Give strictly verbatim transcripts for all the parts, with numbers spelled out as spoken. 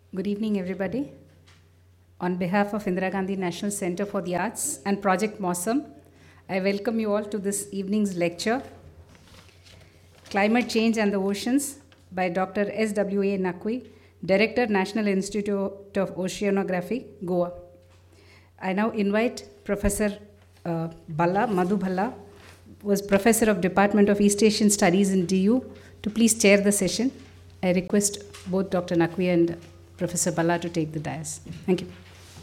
Good evening, everybody. On behalf of Indira Gandhi National Center for the Arts and Project Mosam, I welcome you all to this evening's lecture, Climate Change and the Oceans, by Doctor S W A Naqvi, Director, National Institute of Oceanography, Goa. I now invite Professor uh, Balla, Madhu Balla, who was Professor of Department of East Asian Studies in D U, to please chair the session. I request both Doctor Naqvi and Professor Balla to take the dais. Thank you.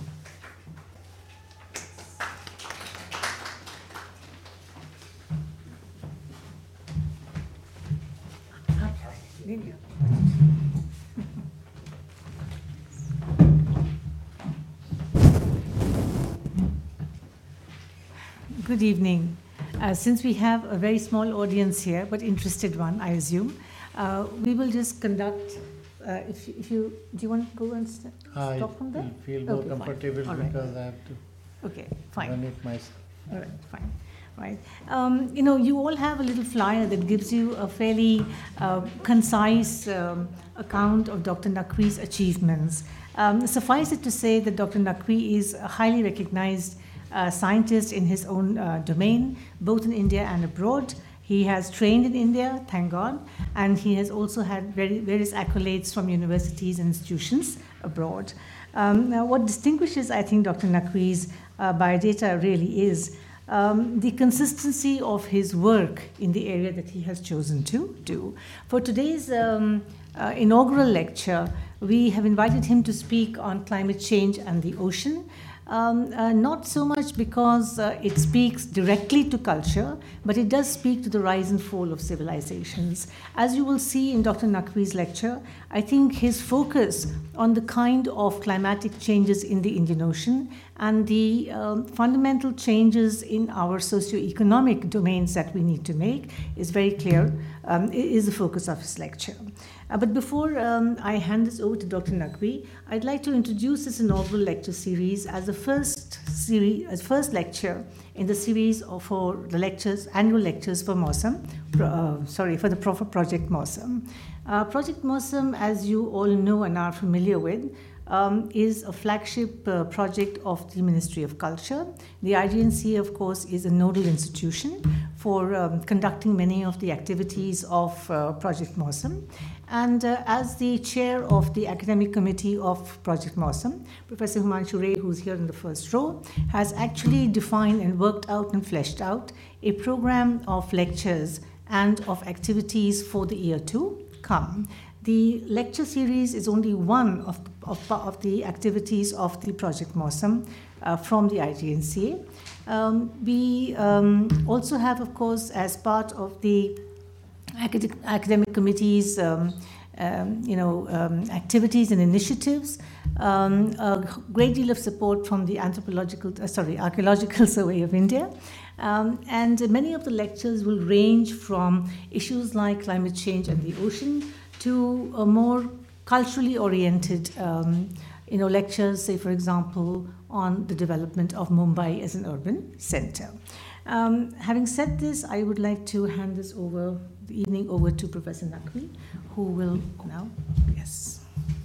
Good evening. Uh, since we have a very small audience here, but interested one, I assume, uh, we will just conduct. Uh, if, if you do, you want to go and st- I stop from there? feel more Okay, comfortable fine. because Right. I have to Okay, fine. run it myself. All right, fine. Right. Um, you know, you all have a little flyer that gives you a fairly uh, concise um, account of Doctor Naqvi's achievements. Um, suffice it to say that Doctor Naqvi is a highly recognized uh, scientist in his own uh, domain, both in India and abroad. He has trained in India, thank God, and he has also had very, various accolades from universities and institutions abroad. Um, now, what distinguishes, I think, Doctor Naqvi's uh, biodata really is Um, the consistency of his work in the area that he has chosen to do. For today's um, uh, inaugural lecture, we have invited him to speak on climate change and the ocean. Um, uh, not so much because uh, it speaks directly to culture, but it does speak to the rise and fall of civilizations. As you will see in Doctor Naqvi's lecture, I think his focus on the kind of climatic changes in the Indian Ocean and the um, fundamental changes in our socio-economic domains that we need to make is very clear, um, is the focus of his lecture. Uh, but before um, I hand this over to Doctor Naqvi, I'd like to introduce this inaugural lecture series as the first series, as first lecture in the series of for the lectures, annual lectures for Mosam, uh, sorry, for the Project Mosam. Uh, Project Mosam, as you all know and are familiar with, Um, is a flagship uh, project of the Ministry of Culture. The I G N C, of course, is a nodal institution for um, conducting many of the activities of uh, Project Mosam. And uh, as the chair of the academic committee of Project Mosam, Professor Himanshu Ray, who's here in the first row, has actually defined and worked out and fleshed out a program of lectures and of activities for the year to come. The lecture series is only one of, of, of the activities of the Project Mosam uh, from the I G N C A. Um, we um, also have, of course, as part of the academic, academic committee's um, um, you know, um, activities and initiatives, um, a great deal of support from the anthropological, uh, sorry, Archaeological Survey of India. Um, and many of the lectures will range from issues like climate change and the ocean to a more culturally oriented um, you know, lectures, say, for example, on the development of Mumbai as an urban center. Um, having said this, I would like to hand this over, the evening over to Professor Naqvi, who will now, yes.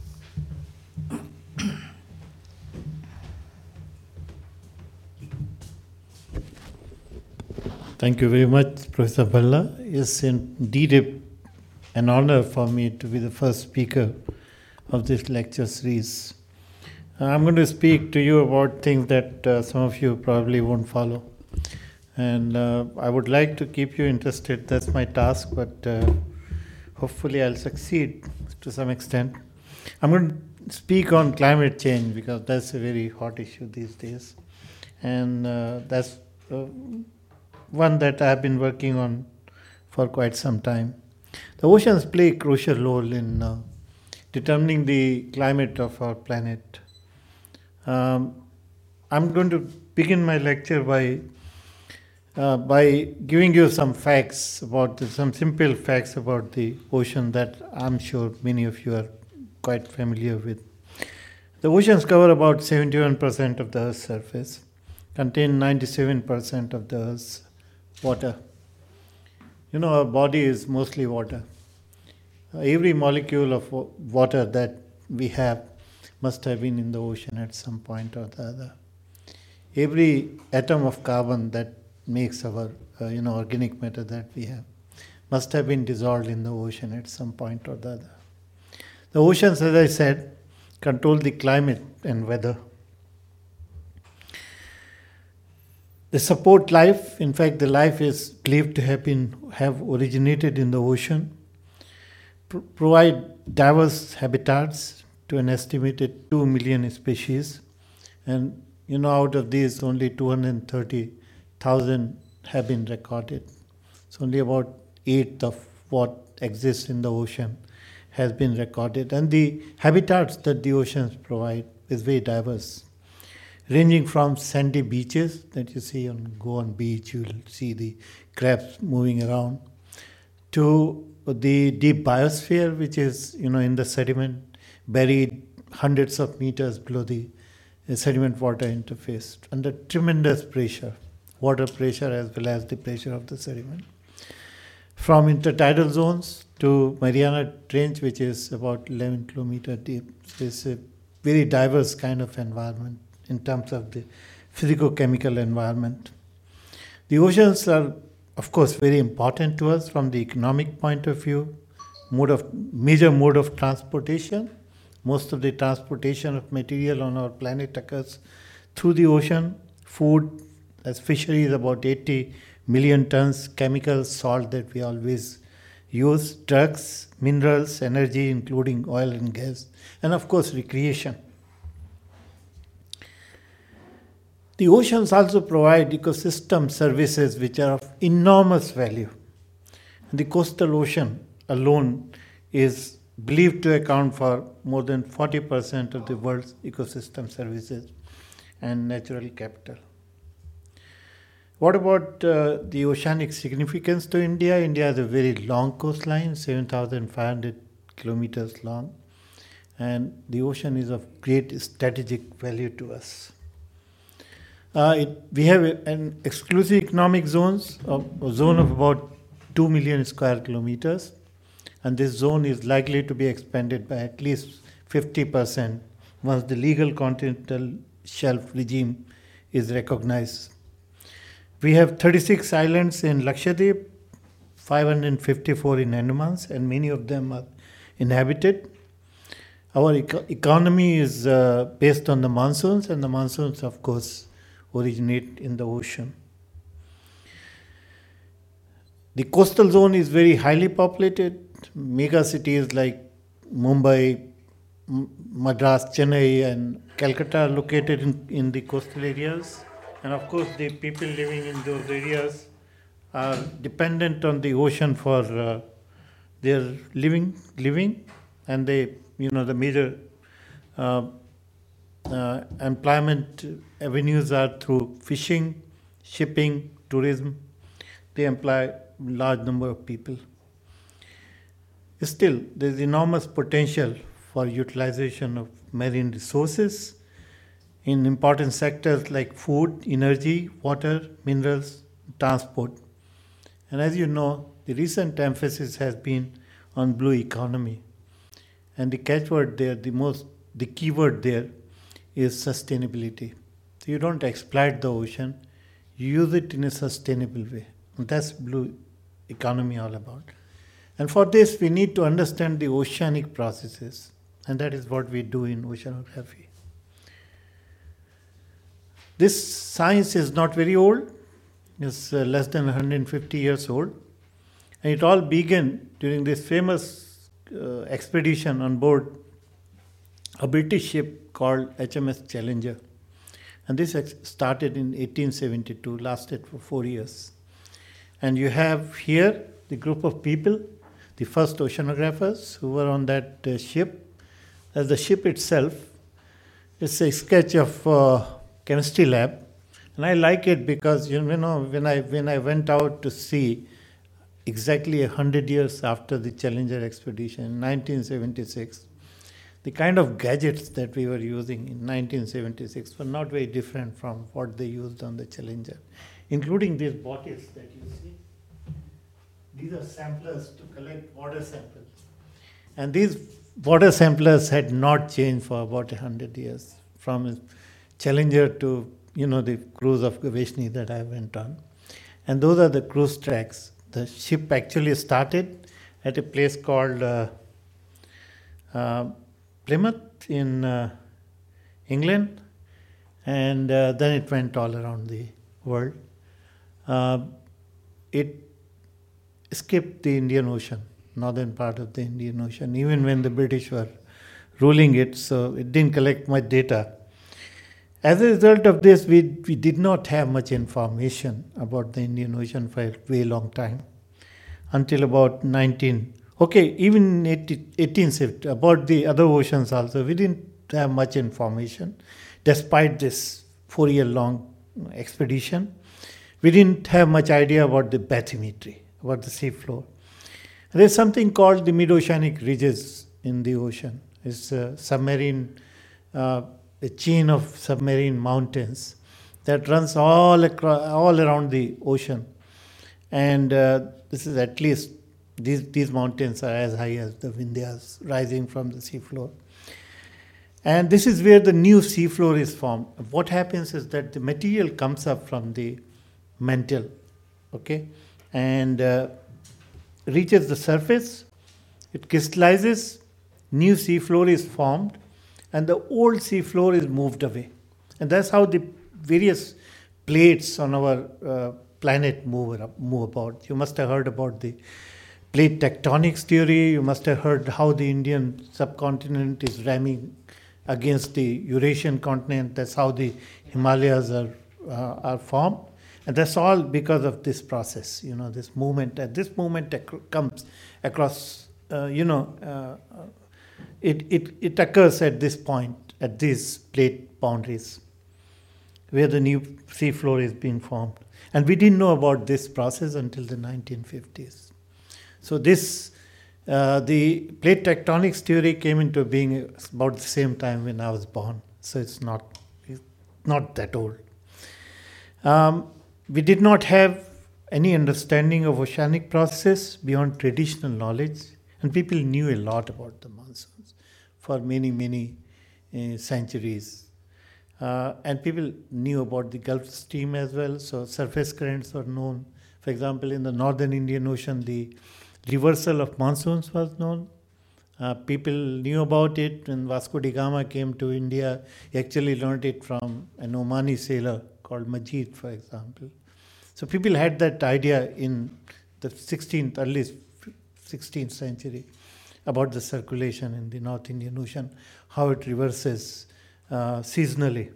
Thank you very much, Professor Balla. It's indeed a an honor for me to be the first speaker of this lecture series. Uh, I'm going to speak to you about things that uh, some of you probably won't follow. And uh, I would like to keep you interested. That's my task, but uh, hopefully I'll succeed to some extent. I'm going to speak on climate change because that's a very hot issue these days. And uh, that's uh, one that I've been working on for quite some time. The oceans play a crucial role in uh, determining the climate of our planet. Um, I'm going to begin my lecture by uh, by giving you some facts about the, some simple facts about the ocean that I'm sure many of you are quite familiar with. The oceans cover about seventy-one percent of the Earth's surface, contain ninety-seven percent of the Earth's water. You know, our body is mostly water. Uh, every molecule of water that we have must have been in the ocean at some point or the other. Every atom of carbon that makes our uh, you know organic matter that we have must have been dissolved in the ocean at some point or the other. The oceans, as I said, control the climate and weather. They support life. In fact, the life is believed to have been have originated in the ocean. Pro- provide diverse habitats to an estimated two million species, and you know out of these only two hundred thirty thousand have been recorded. So only about eighth of what exists in the ocean has been recorded, and the habitats that the oceans provide is very diverse, ranging from sandy beaches that you see on Goan beach, you will see the crabs moving around, to the deep biosphere, which is you know in the sediment, buried hundreds of meters below the sediment water interface, under tremendous pressure, water pressure as well as the pressure of the sediment. From intertidal zones to Mariana Trench, which is about eleven kilometers deep, it's a very diverse kind of environment in terms of the physico-chemical environment. The oceans are, of course, very important to us from the economic point of view, mode of major mode of transportation. Most of the transportation of material on our planet occurs through the ocean. Food, as fisheries, about eighty million tons, chemicals, salt that we always use, drugs, minerals, energy, including oil and gas, and of course recreation. The oceans also provide ecosystem services which are of enormous value. The coastal ocean alone is believed to account for more than forty percent of the world's ecosystem services and natural capital. What about uh, the oceanic significance to India? India has a very long coastline, seven thousand five hundred kilometers long, and the ocean is of great strategic value to us. Uh, it, we have an exclusive economic zones, of, a zone of about two million square kilometers, and this zone is likely to be expanded by at least fifty percent once the legal continental shelf regime is recognized. We have thirty-six islands in Lakshadweep, five hundred fifty-four in Andamans, and many of them are inhabited. Our eco- economy is uh, based on the monsoons, and the monsoons, of course, originate in the ocean. The coastal zone is very highly populated. Mega cities like Mumbai, M- Madras, Chennai, and Calcutta are located in, in the coastal areas. And of course, the people living in those areas are dependent on the ocean for uh, their living, living, and they, you know, the major uh, uh, employment avenues are through fishing, shipping, tourism. They employ large number of people. Still, there is enormous potential for utilization of marine resources in important sectors like food, energy, water, minerals, transport. And as you know, the recent emphasis has been on blue economy. And the catchword there, the most, the keyword there is sustainability. So you don't exploit the ocean, you use it in a sustainable way. And that's blue economy all about. And for this, we need to understand the oceanic processes. And that is what we do in oceanography. This science is not very old. It's uh, less than one hundred fifty years old. And it all began during this famous uh, expedition on board a British ship called H M S Challenger. And this ex- started in eighteen seventy-two, lasted for four years. And you have here the group of people, the first oceanographers who were on that uh, ship. As the ship itself, it's a sketch of uh, chemistry lab, and I like it because you know when I when I went out to sea exactly a hundred years after the Challenger expedition in nineteen seventy-six, the kind of gadgets that we were using in nineteen seventy-six were not very different from what they used on the Challenger, including these bottles that you see. These are samplers to collect water samples, and these water samplers had not changed for about a hundred years, from Challenger to, you know, the cruise of Gaveshni that I went on. And those are the cruise tracks. The ship actually started at a place called uh, uh, Plymouth in uh, England, and uh, then it went all around the world. Uh, it skipped the Indian Ocean, northern part of the Indian Ocean, even when the British were ruling it, so it didn't collect much data. As a result of this, we, we did not have much information about the Indian Ocean for a very long time, until about nineteen, okay, even eighteen fifty, about the other oceans also, we didn't have much information. Despite this four-year-long expedition, we didn't have much idea about the bathymetry, about the seafloor. There's something called the mid-oceanic ridges in the ocean. It's a submarine, uh, a chain of submarine mountains that runs all across, all around the ocean. And uh, this is at least, these, these mountains are as high as the Vindhyas rising from the seafloor. And this is where the new seafloor is formed. What happens is that the material comes up from the mantle, okay, and uh, reaches the surface, it crystallizes, new seafloor is formed, and the old seafloor is moved away. And that's how the various plates on our uh, planet move, move about. You must have heard about the plate tectonics theory. You must have heard how the Indian subcontinent is ramming against the Eurasian continent. That's how the Himalayas are, uh, are formed. And that's all because of this process, you know, this movement. And this movement ac- comes across, uh, you know, uh, it, it, it occurs at this point, at these plate boundaries, where the new seafloor is being formed. And we didn't know about this process until the nineteen fifties. So this, uh, the plate tectonics theory came into being about the same time when I was born. So it's not, it's not that old. Um, we did not have any understanding of oceanic processes beyond traditional knowledge, and people knew a lot about the monsoons for many, many uh, centuries. Uh, and people knew about the Gulf Stream as well, so surface currents were known. For example, in the northern Indian Ocean, the reversal of monsoons was known. Uh, people knew about it when Vasco da Gama came to India. He actually learned it from an Omani sailor called Majid, for example. So people had that idea in the sixteenth, early sixteenth century about the circulation in the North Indian Ocean, how it reverses uh, seasonally.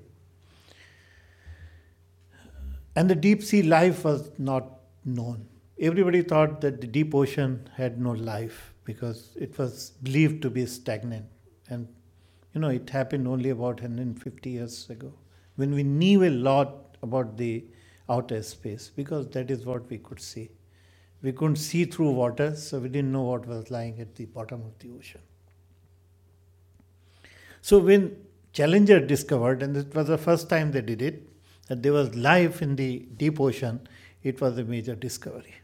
And the deep sea life was not known. Everybody thought that the deep ocean had no life because it was believed to be stagnant. And, you know, it happened only about one hundred fifty years ago, when we knew a lot about the outer space, because that is what we could see. We couldn't see through water, so we didn't know what was lying at the bottom of the ocean. So when Challenger discovered, and it was the first time they did it, that there was life in the deep ocean, it was a major discovery.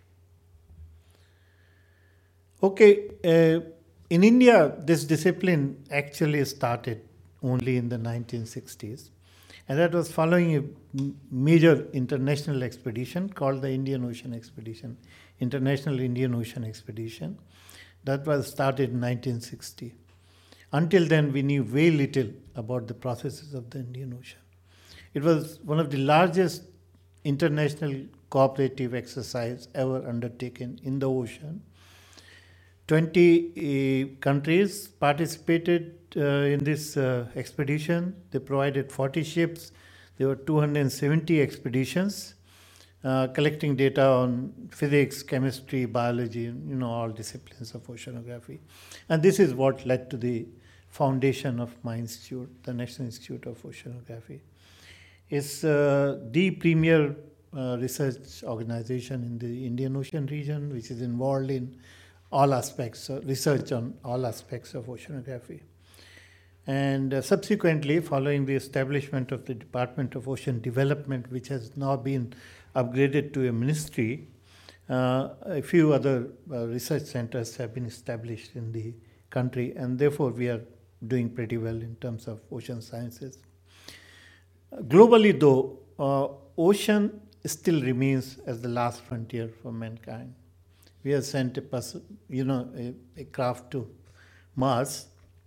Okay, uh, in India, this discipline actually started only in the nineteen sixties. And that was following a major international expedition called the Indian Ocean Expedition, International Indian Ocean Expedition. That was started in nineteen sixty. Until then, we knew very little about the processes of the Indian Ocean. It was one of the largest international cooperative exercise ever undertaken in the ocean. twenty uh, countries participated uh, in this uh, expedition. They provided forty ships. There were two hundred seventy expeditions uh, collecting data on physics, chemistry, biology, you know, all disciplines of oceanography. And this is what led to the foundation of my institute, the National Institute of Oceanography. It's uh, the premier uh, research organization in the Indian Ocean region, which is involved in all aspects, uh, research on all aspects of oceanography. And uh, subsequently, following the establishment of the Department of Ocean Development, which has now been upgraded to a ministry, uh, a few other uh, research centers have been established in the country, and therefore we are doing pretty well in terms of ocean sciences. Uh, globally, though, uh, ocean still remains as the last frontier for mankind. We have sent a person, you know, a, a craft to Mars,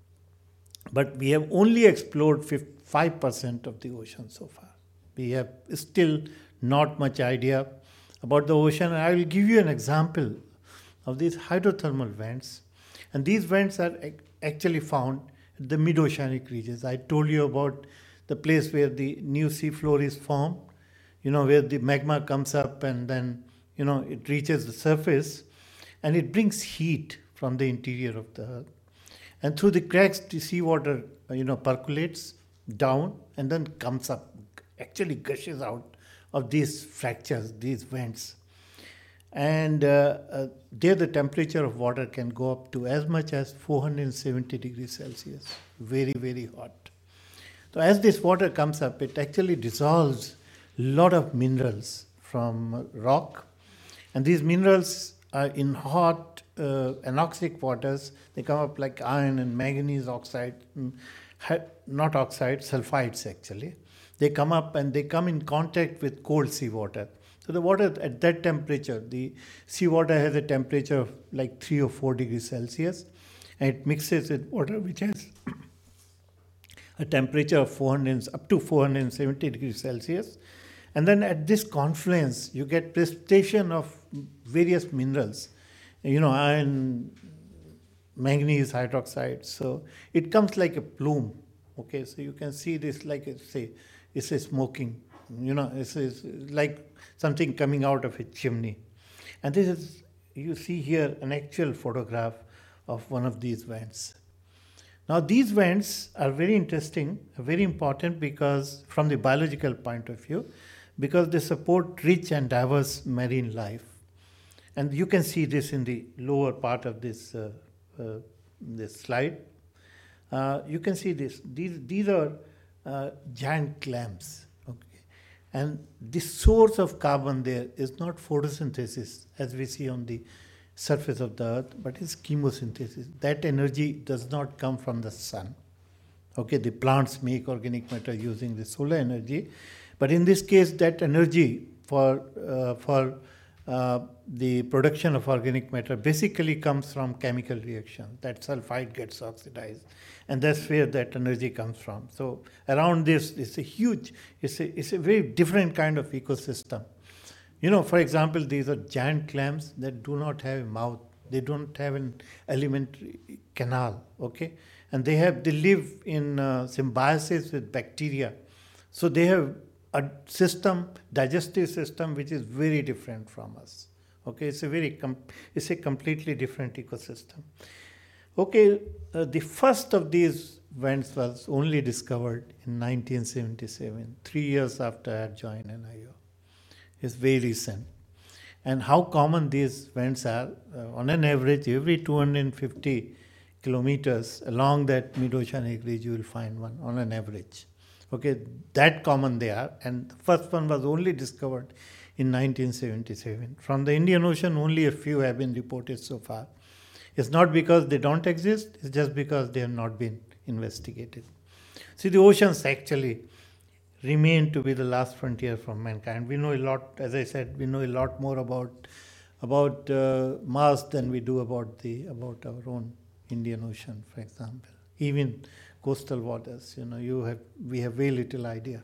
but we have only explored five percent of the ocean so far. We have still not much idea about the ocean. I will give you an example of these hydrothermal vents. And these vents are actually found in the mid-oceanic regions. I told you about the place where the new seafloor is formed, you know, where the magma comes up and then, you know, it reaches the surface and it brings heat from the interior of the earth. And through the cracks, the seawater, you know, percolates down and then comes up, actually gushes out of these fractures, these vents. And uh, uh, there the temperature of water can go up to as much as four hundred seventy degrees Celsius. Very, very hot. So as this water comes up, it actually dissolves a lot of minerals from rock. And these minerals are in hot uh, anoxic waters. They come up like iron and manganese oxide, not oxide, sulfides actually. They come up and they come in contact with cold seawater. So the water at that temperature, the seawater has a temperature of like three or four degrees Celsius, and it mixes with water which has a temperature of four hundred, up to four hundred seventy degrees Celsius. And then at this confluence, you get precipitation of various minerals, you know, iron, manganese hydroxide. So it comes like a plume. Okay, so you can see this like a, say, it's a smoking, you know, it's, it's like something coming out of a chimney. And this is, you see here an actual photograph of one of these vents. Now these vents are very interesting, very important because from the biological point of view, because they support rich and diverse marine life. And you can see this in the lower part of this, uh, uh, this slide. Uh, you can see this. These, these are uh, giant clams. And the source of carbon there is not photosynthesis, as we see on the surface of the earth, but it's chemosynthesis. That energy does not come from the sun. Okay, the plants make organic matter using the solar energy, but in this case, that energy for uh, for uh, the production of organic matter basically comes from chemical reaction. That sulfide gets oxidized, and that's where that energy comes from. So around this, it's a huge, it's a, it's a very different kind of ecosystem. You know, for example, these are giant clams that do not have a mouth. They don't have an alimentary canal, okay? And they have, they live in uh, symbiosis with bacteria. So they have a system, digestive system, which is very different from us. Okay, it's a very, com- it's a completely different ecosystem. Okay, uh, the first of these vents was only discovered in nineteen seventy-seven, three years after I had joined N I O. It's very recent. And how common these vents are, uh, on an average, every two hundred fifty kilometers along that mid-oceanic ridge, you will find one on an average. Okay, that common they are. And the first one was only discovered in nineteen seventy-seven. From the Indian Ocean, only a few have been reported so far. It's not because they don't exist, it's just because they have not been investigated. See, the oceans actually remain to be the last frontier for mankind. We know a lot, as I said, we know a lot more about about uh, Mars than we do about the about our own Indian Ocean, for example. Even coastal waters, you know, you have we have very little idea.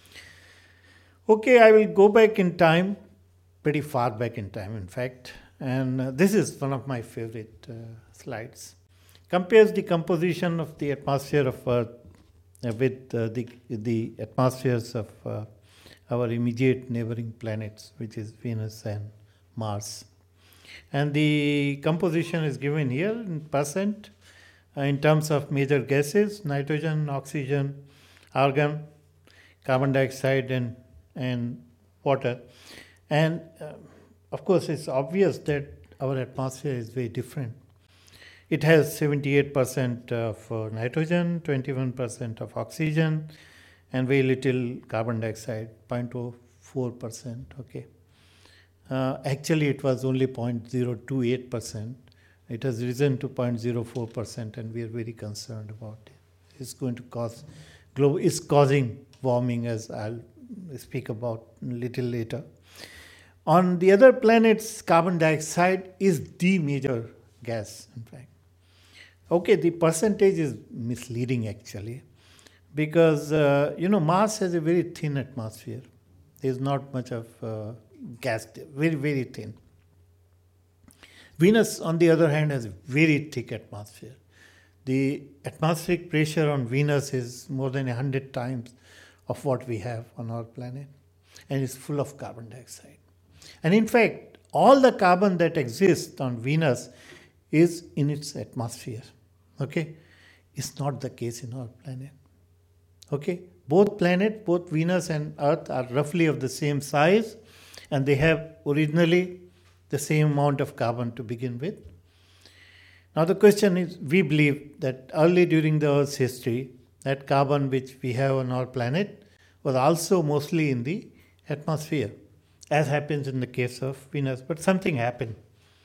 Okay, I will go back in time, pretty far back in time, in fact. And uh, this is one of my favorite uh, slides. Compares the composition of the atmosphere of Earth uh, with uh, the, the atmospheres of uh, our immediate neighboring planets, which is Venus and Mars. And the composition is given here in percent uh, in terms of major gases: nitrogen, oxygen, argon, carbon dioxide, and, and water. And uh, of course, it's obvious that our atmosphere is very different. It has seventy-eight percent of uh, nitrogen, twenty-one percent of oxygen, and very little carbon dioxide, zero point zero four percent. Okay. Uh, actually, it was only zero point zero two eight percent It has risen to zero point zero four percent, and we are very concerned about it. It's going to cause, global, it's causing warming, as I'll speak about a little later. On the other planets, carbon dioxide is the major gas, in fact. Okay, the percentage is misleading actually, because, uh, you know, Mars has a very thin atmosphere. There's not much of uh, gas there, very, very thin. Venus, on the other hand, has a very thick atmosphere. The atmospheric pressure on Venus is more than one hundred times of what we have on our planet, and it's full of carbon dioxide. And in fact, all the carbon that exists on Venus is in its atmosphere. Okay? It's not the case in our planet. Okay? Both planets, both Venus and Earth, are roughly of the same size, and they have originally the same amount of carbon to begin with. Now the question is, we believe that early during the Earth's history, that carbon which we have on our planet was also mostly in the atmosphere, as happens in the case of Venus. But something happened.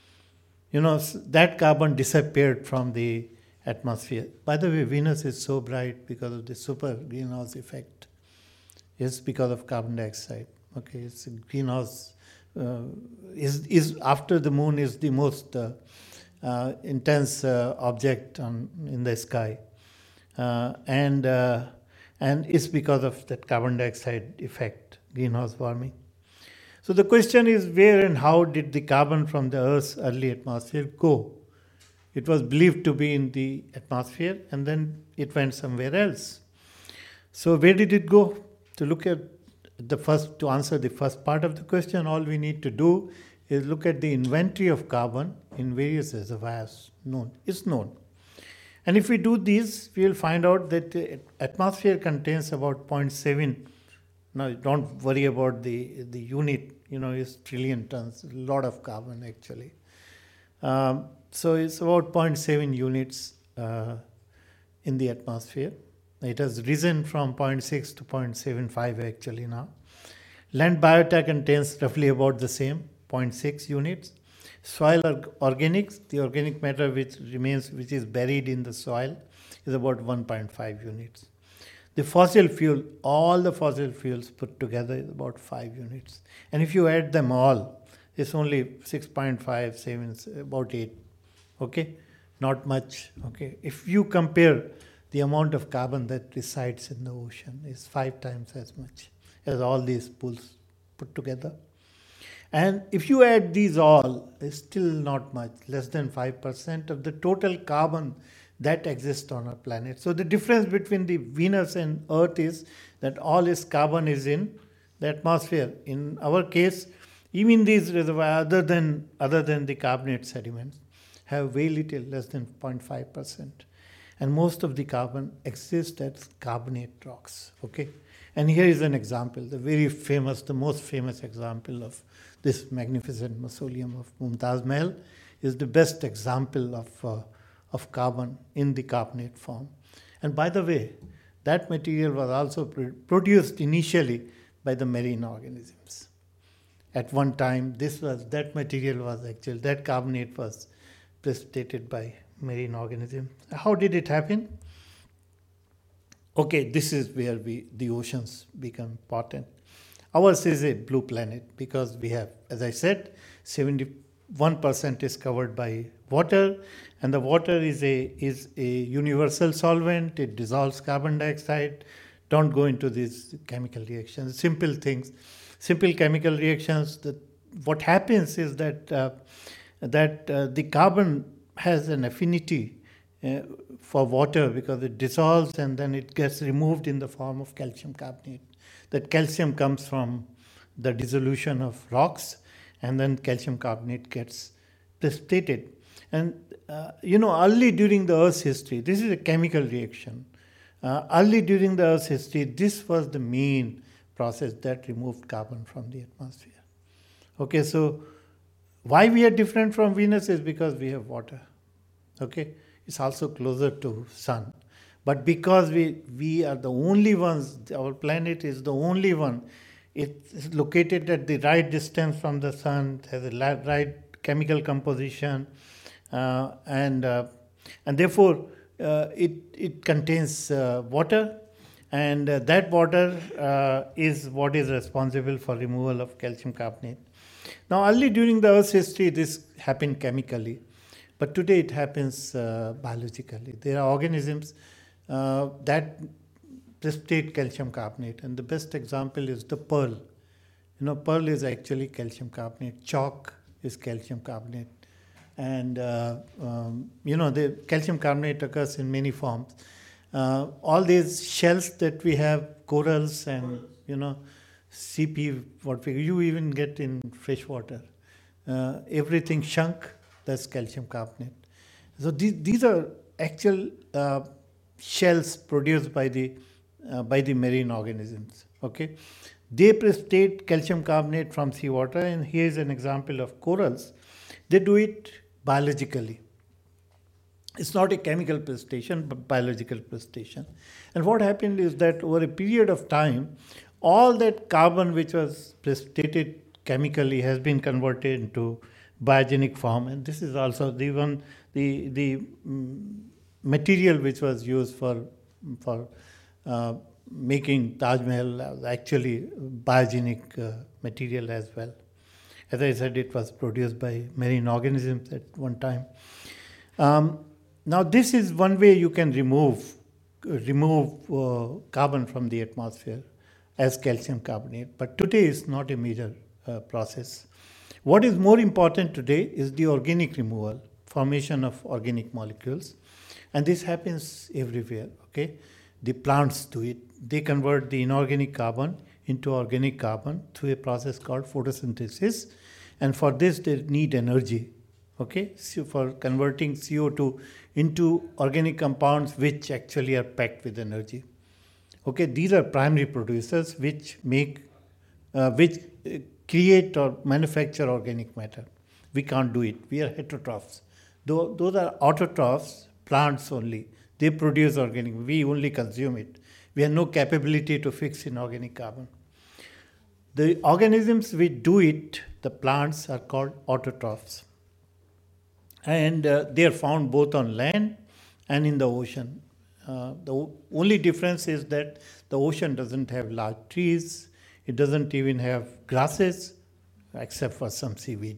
You know, that carbon disappeared from the atmosphere. By the way, Venus is so bright because of the super greenhouse effect. It's because of carbon dioxide. Okay, it's a greenhouse. Uh, is is after the moon is the most uh, uh, intense uh, object on in the sky, uh, and uh, and it's because of that carbon dioxide effect, greenhouse warming. So the question is, where and how did the carbon from the Earth's early atmosphere go? It was believed to be in the atmosphere, and then it went somewhere else. So where did it go? To look at the first, to answer the first part of the question, all we need to do is look at the inventory of carbon in various reservoirs known. It's known. And if we do this, we will find out that the atmosphere contains about zero point seven. Now, don't worry about the, the unit, you know, it's trillion tons, a lot of carbon actually. Um, so it's about zero point seven units uh, in the atmosphere. It has risen from zero point six to zero point seven five actually now. Land biota contains roughly about the same, zero point six units. Soil organics, the organic matter which remains, which is buried in the soil, is about one point five units. The fossil fuel, all the fossil fuels put together is about five units. And if you add them all, it's only six point five, seven, about eight. Okay? Not much. Okay? If you compare the amount of carbon that resides in the ocean, is five times as much as all these pools put together. And if you add these all, it's still not much, less than five percent of the total carbon that exists on our planet. So the difference between the Venus and Earth is that all its carbon is in the atmosphere. In our case, even these reservoirs, other than, other than the carbonate sediments, have very little, less than zero point five percent. And most of the carbon exists as carbonate rocks. Okay? And here is an example, the very famous, the most famous example of this magnificent mausoleum of Mumtaz Mahal is the best example of, uh, of carbon in the carbonate form. And by the way, that material was also pr- produced initially by the marine organisms. At one time, this was that material was actually, that carbonate was precipitated by marine organisms. How did it happen? Okay, this is where we the oceans become important. Ours is a blue planet because we have, as I said, seventy-one percent is covered by water, and the water is a is a universal solvent. It dissolves carbon dioxide. Don't go into these chemical reactions. Simple things, simple chemical reactions. That what happens is that uh, that uh, the carbon has an affinity uh, for water because it dissolves and then it gets removed in the form of calcium carbonate. That calcium comes from the dissolution of rocks, and then calcium carbonate gets precipitated. And, uh, you know, early during the Earth's history, this is a chemical reaction. Uh, early during the Earth's history, this was the main process that removed carbon from the atmosphere. Okay, so why we are different from Venus is because we have water. Okay, it's also closer to sun. But because we, we are the only ones, our planet is the only one, it's located at the right distance from the sun, it has a right chemical composition, uh, and uh, and therefore uh, it it contains uh, water, and uh, that water uh, is what is responsible for removal of calcium carbonate. Now, early during the Earth's history, this happened chemically, but today it happens uh, biologically. There are organisms uh, that precipitate calcium carbonate, and the best example is the pearl. You know, pearl is actually calcium carbonate. Chalk is calcium carbonate. And, uh, um, you know, the calcium carbonate occurs in many forms. Uh, all these shells that we have, corals and, you know, C P, what we, you even get in fresh water. Uh, everything shunk, that's calcium carbonate. So these, these are actual uh, shells produced by the, uh, by the marine organisms, okay? They precipitate calcium carbonate from seawater, and here is an example of corals. They do it biologically. It's not a chemical precipitation, but biological precipitation. And what happened is that over a period of time, all that carbon which was precipitated chemically has been converted into biogenic form, and this is also the one the the um, material which was used for for uh, making Taj Mahal actually biogenic uh, material as well. As I said, it was produced by marine organisms at one time. Um, now, this is one way you can remove remove uh, carbon from the atmosphere as calcium carbonate, but today is not a major uh, process. What is more important today is the organic removal, formation of organic molecules, and this happens everywhere, okay? The plants do it. They convert the inorganic carbon into organic carbon through a process called photosynthesis, and for this they need energy, okay? So for converting C O two into organic compounds which actually are packed with energy. Okay, these are primary producers which make, uh, which uh, create or manufacture organic matter. We can't do it. We are heterotrophs. Though, those are autotrophs, plants only. They produce organic. We only consume it. We have no capability to fix inorganic carbon. The organisms which do it, the plants, are called autotrophs. And uh, they are found both on land and in the ocean. Uh, the o- only difference is that the ocean doesn't have large trees, it doesn't even have grasses, except for some seaweed.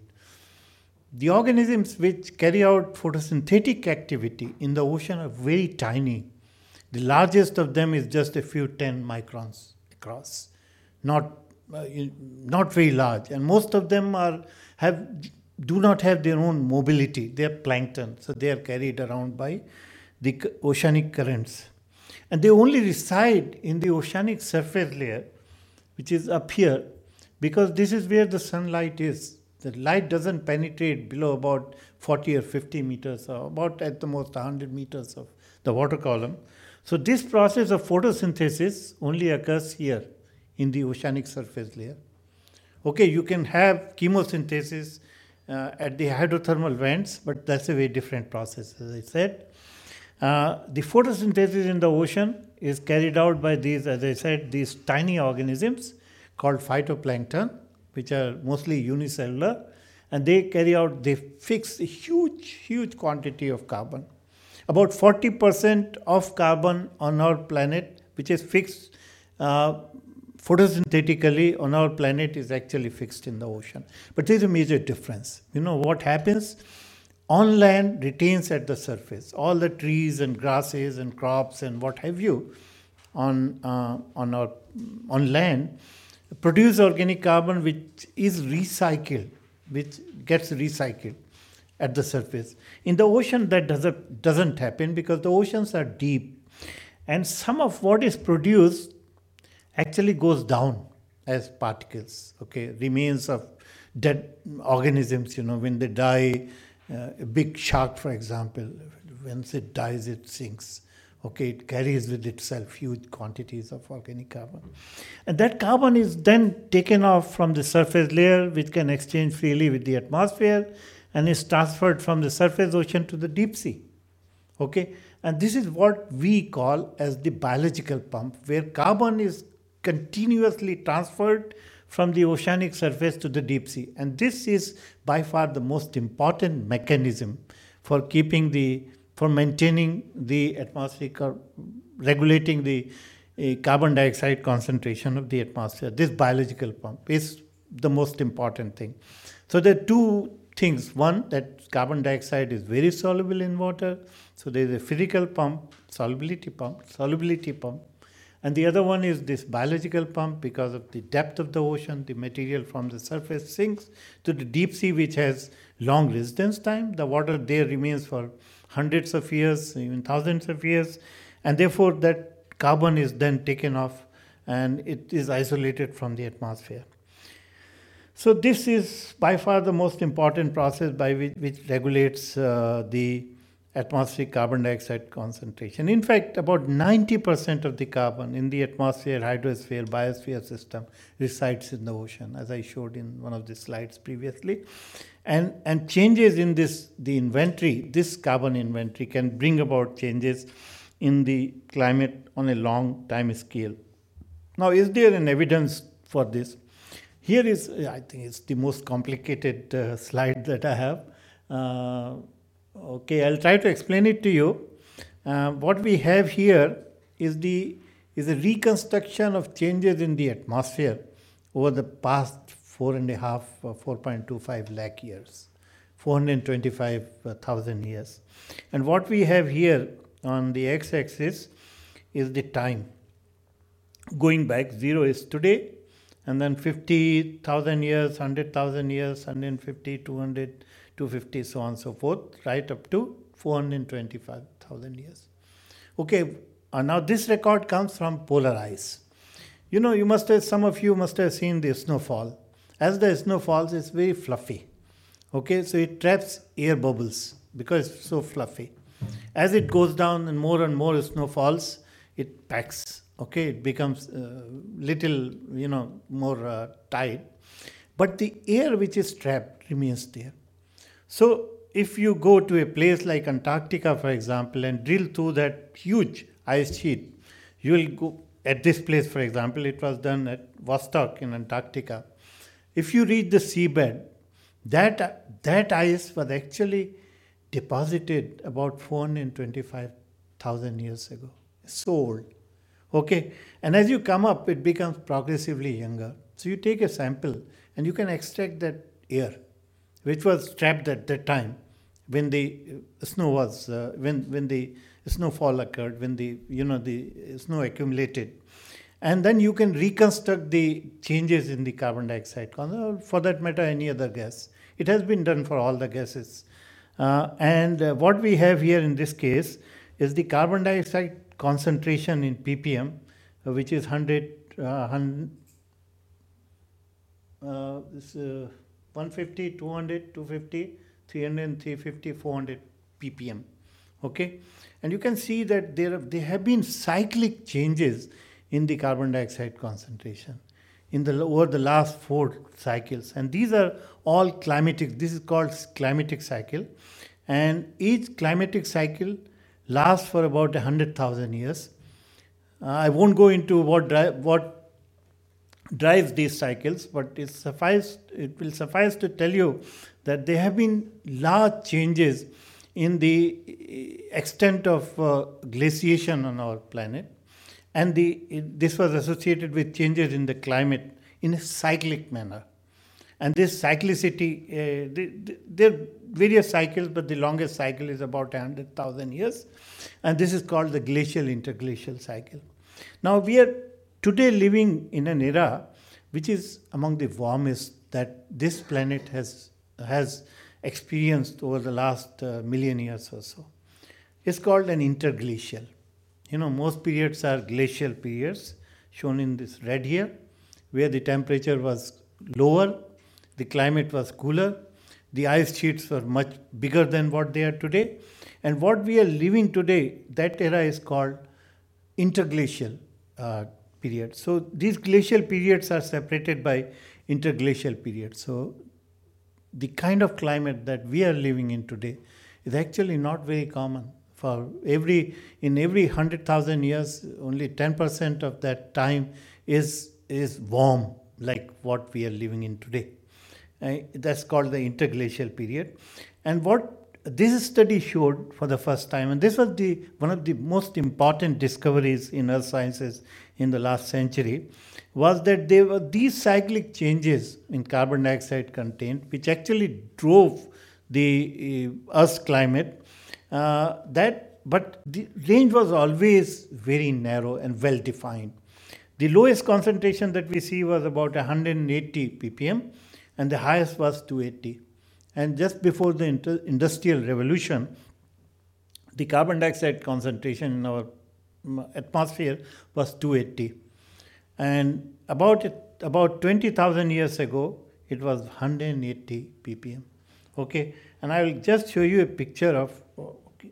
The organisms which carry out photosynthetic activity in the ocean are very tiny. The largest of them is just a few ten microns across, not, uh, not very large. And most of them are have do not have their own mobility. They are plankton, so they are carried around by the oceanic currents. And they only reside in the oceanic surface layer, which is up here, because this is where the sunlight is. The light doesn't penetrate below about forty or fifty meters, or about at the most one hundred meters of the water column. So this process of photosynthesis only occurs here in the oceanic surface layer. Okay, you can have chemosynthesis uh, at the hydrothermal vents, but that's a very different process, as I said. Uh, the photosynthesis in the ocean is carried out by these, as I said, these tiny organisms called phytoplankton, which are mostly unicellular, and they carry out, they fix a huge, huge quantity of carbon. About forty percent of carbon on our planet, which is fixed uh, photosynthetically on our planet, is actually fixed in the ocean. But there's a major difference. You know what happens? On land retains at the surface. All the trees and grasses and crops and what have you on, uh, on, our, on land produce organic carbon which is recycled, which gets recycled at the surface. In the ocean, that doesn't, doesn't happen because the oceans are deep. And some of what is produced actually goes down as particles, okay, remains of dead organisms, you know, when they die. Uh, a big shark, for example, once it dies, it sinks. Okay, it carries with itself huge quantities of organic carbon. And that carbon is then taken off from the surface layer, which can exchange freely with the atmosphere, and is transferred from the surface ocean to the deep sea. Okay, and this is what we call as the biological pump, where carbon is continuously transferred from the oceanic surface to the deep sea. And this is by far the most important mechanism for keeping the, for maintaining the atmospheric or regulating the uh, carbon dioxide concentration of the atmosphere. This biological pump is the most important thing. So there are two things. One, that carbon dioxide is very soluble in water. So there is a physical pump, solubility pump, solubility pump. And the other one is this biological pump. Because of the depth of the ocean, the material from the surface sinks to the deep sea, which has long residence time. The water there remains for hundreds of years, even thousands of years. And therefore that carbon is then taken off and it is isolated from the atmosphere. So this is by far the most important process by which, which regulates uh, the atmospheric carbon dioxide concentration. In fact, about ninety percent of the carbon in the atmosphere, hydrosphere, biosphere system resides in the ocean, as I showed in one of the slides previously. And, and changes in this, the inventory, this carbon inventory can bring about changes in the climate on a long time scale. Now, is there an evidence for this? Here is, I think it's the most complicated uh, slide that I have. Uh, okay, I'll try to explain it to you. Uh, what we have here is the is a reconstruction of changes in the atmosphere over the past four and a half, uh, four point two five lakh years, four hundred twenty-five thousand years. And what we have here on the x-axis is the time. Going back, zero is today, and then fifty thousand years, one hundred thousand years, one hundred fifty, two hundred, two hundred fifty, so on and so forth, right up to four hundred twenty-five thousand years. Okay, uh, now this record comes from polar ice. You know, you must have, some of you must have seen the snowfall. As the snow falls, it's very fluffy. Okay, so it traps air bubbles because it's so fluffy. As it goes down and more and more snow falls, it packs. Okay, it becomes uh, little, you know, more uh, tight. But the air which is trapped remains there. So if you go to a place like Antarctica, for example, and drill through that huge ice sheet, you will go, at this place, for example, it was done at Vostok in Antarctica. If you reach the seabed, that, that ice was actually deposited about four hundred twenty-five thousand years ago. It's so old. Okay, and as you come up, it becomes progressively younger. So you take a sample and you can extract that air, which was trapped at that time when the snow was, uh, when when the snowfall occurred, when the you know the snow accumulated, and then you can reconstruct the changes in the carbon dioxide, or for that matter, any other gas. It has been done for all the gases, uh, and uh, what we have here in this case is the carbon dioxide concentration in ppm, uh, which is one hundred, uh, one hundred uh, this, uh, one fifty, two hundred, two fifty, three hundred, three fifty, four hundred ppm. Okay, and you can see that there have, there have been cyclic changes in the carbon dioxide concentration in the over the last four cycles, and these are all climatic. This is called climatic cycle, and each climatic cycle lasts for about a hundred thousand years. Uh, I won't go into what dri- what drives these cycles, but it suffice it will suffice to tell you that there have been large changes in the extent of uh, glaciation on our planet, and the it, this was associated with changes in the climate in a cyclic manner. And this cyclicity, uh, the, the, there are various cycles, but the longest cycle is about one hundred thousand years, and this is called the glacial interglacial cycle. Now we are today living in an era which is among the warmest that this planet has has experienced over the last uh, million years or so. It's called an interglacial. You know, most periods are glacial periods, shown in this red here, where the temperature was lower, the climate was cooler, the ice sheets were much bigger than what they are today. And what we are living today, that era is called interglacial uh, period. So these glacial periods are separated by interglacial periods. So the kind of climate that we are living in today is actually not very common. For every in every one hundred thousand years, only ten percent of that time is is warm, like what we are living in today. Uh, that's called the interglacial period. And what this study showed for the first time, and this was the one of the most important discoveries in earth sciences in the last century, was that there were these cyclic changes in carbon dioxide content, which actually drove the uh, Earth's climate. Uh, that, but the range was always very narrow and well defined. The lowest concentration that we see was about one hundred eighty ppm, and the highest was two hundred eighty. And just before the inter- industrial revolution, the carbon dioxide concentration in our atmosphere was two hundred eighty. And about it, about twenty thousand years ago, it was one hundred eighty ppm. Okay, and I will just show you a picture of. Oh, okay.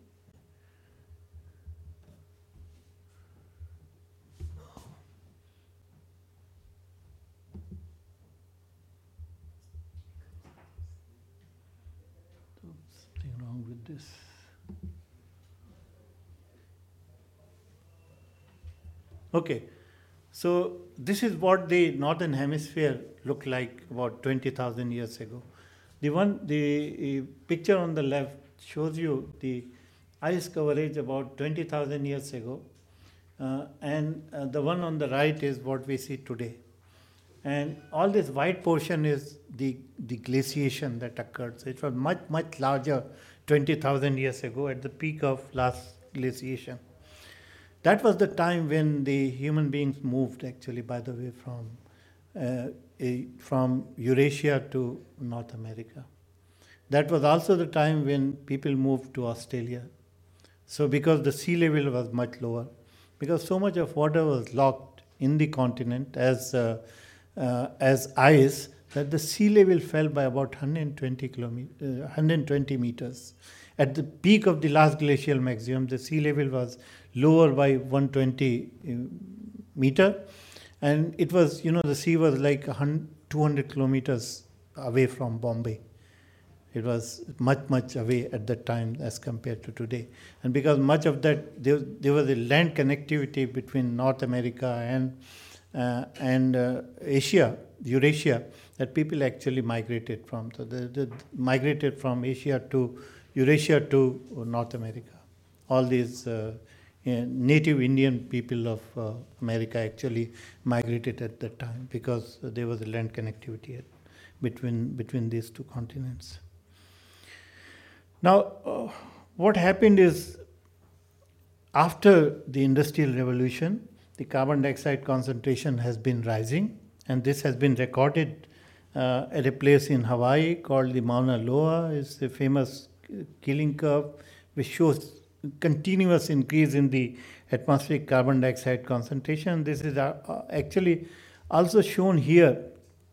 Something wrong with this. Okay. So this is what the northern hemisphere looked like about twenty thousand years ago. The one, the uh, picture on the left shows you the ice coverage about twenty thousand years ago, uh, and uh, the one on the right is what we see today. And all this white portion is the, the glaciation that occurred. So it was much, much larger twenty thousand years ago at the peak of last glaciation. That was the time when the human beings moved, actually, by the way, from uh, a, from Eurasia to North America. That was also the time when people moved to Australia. So because the sea level was much lower, because so much of water was locked in the continent as uh, uh, as ice, that the sea level fell by about one hundred twenty kilometers, uh, one hundred twenty meters. At the peak of the last glacial maximum, the sea level was lower by one hundred twenty meter, and it was, you know, the sea was like two hundred kilometers away from Bombay. It was much, much away at that time as compared to today. And because much of that, there, there was a land connectivity between North America and uh, and uh, Asia, Eurasia, that people actually migrated from. So they, they migrated from Asia to Eurasia to North America. All these uh, native Indian people of uh, America actually migrated at that time because there was a land connectivity at, between between these two continents. Now, uh, what happened is, after the Industrial Revolution, the carbon dioxide concentration has been rising, and this has been recorded uh, at a place in Hawaii called the Mauna Loa. It's a famous killing curve which shows continuous increase in the atmospheric carbon dioxide concentration. This is uh, actually also shown here.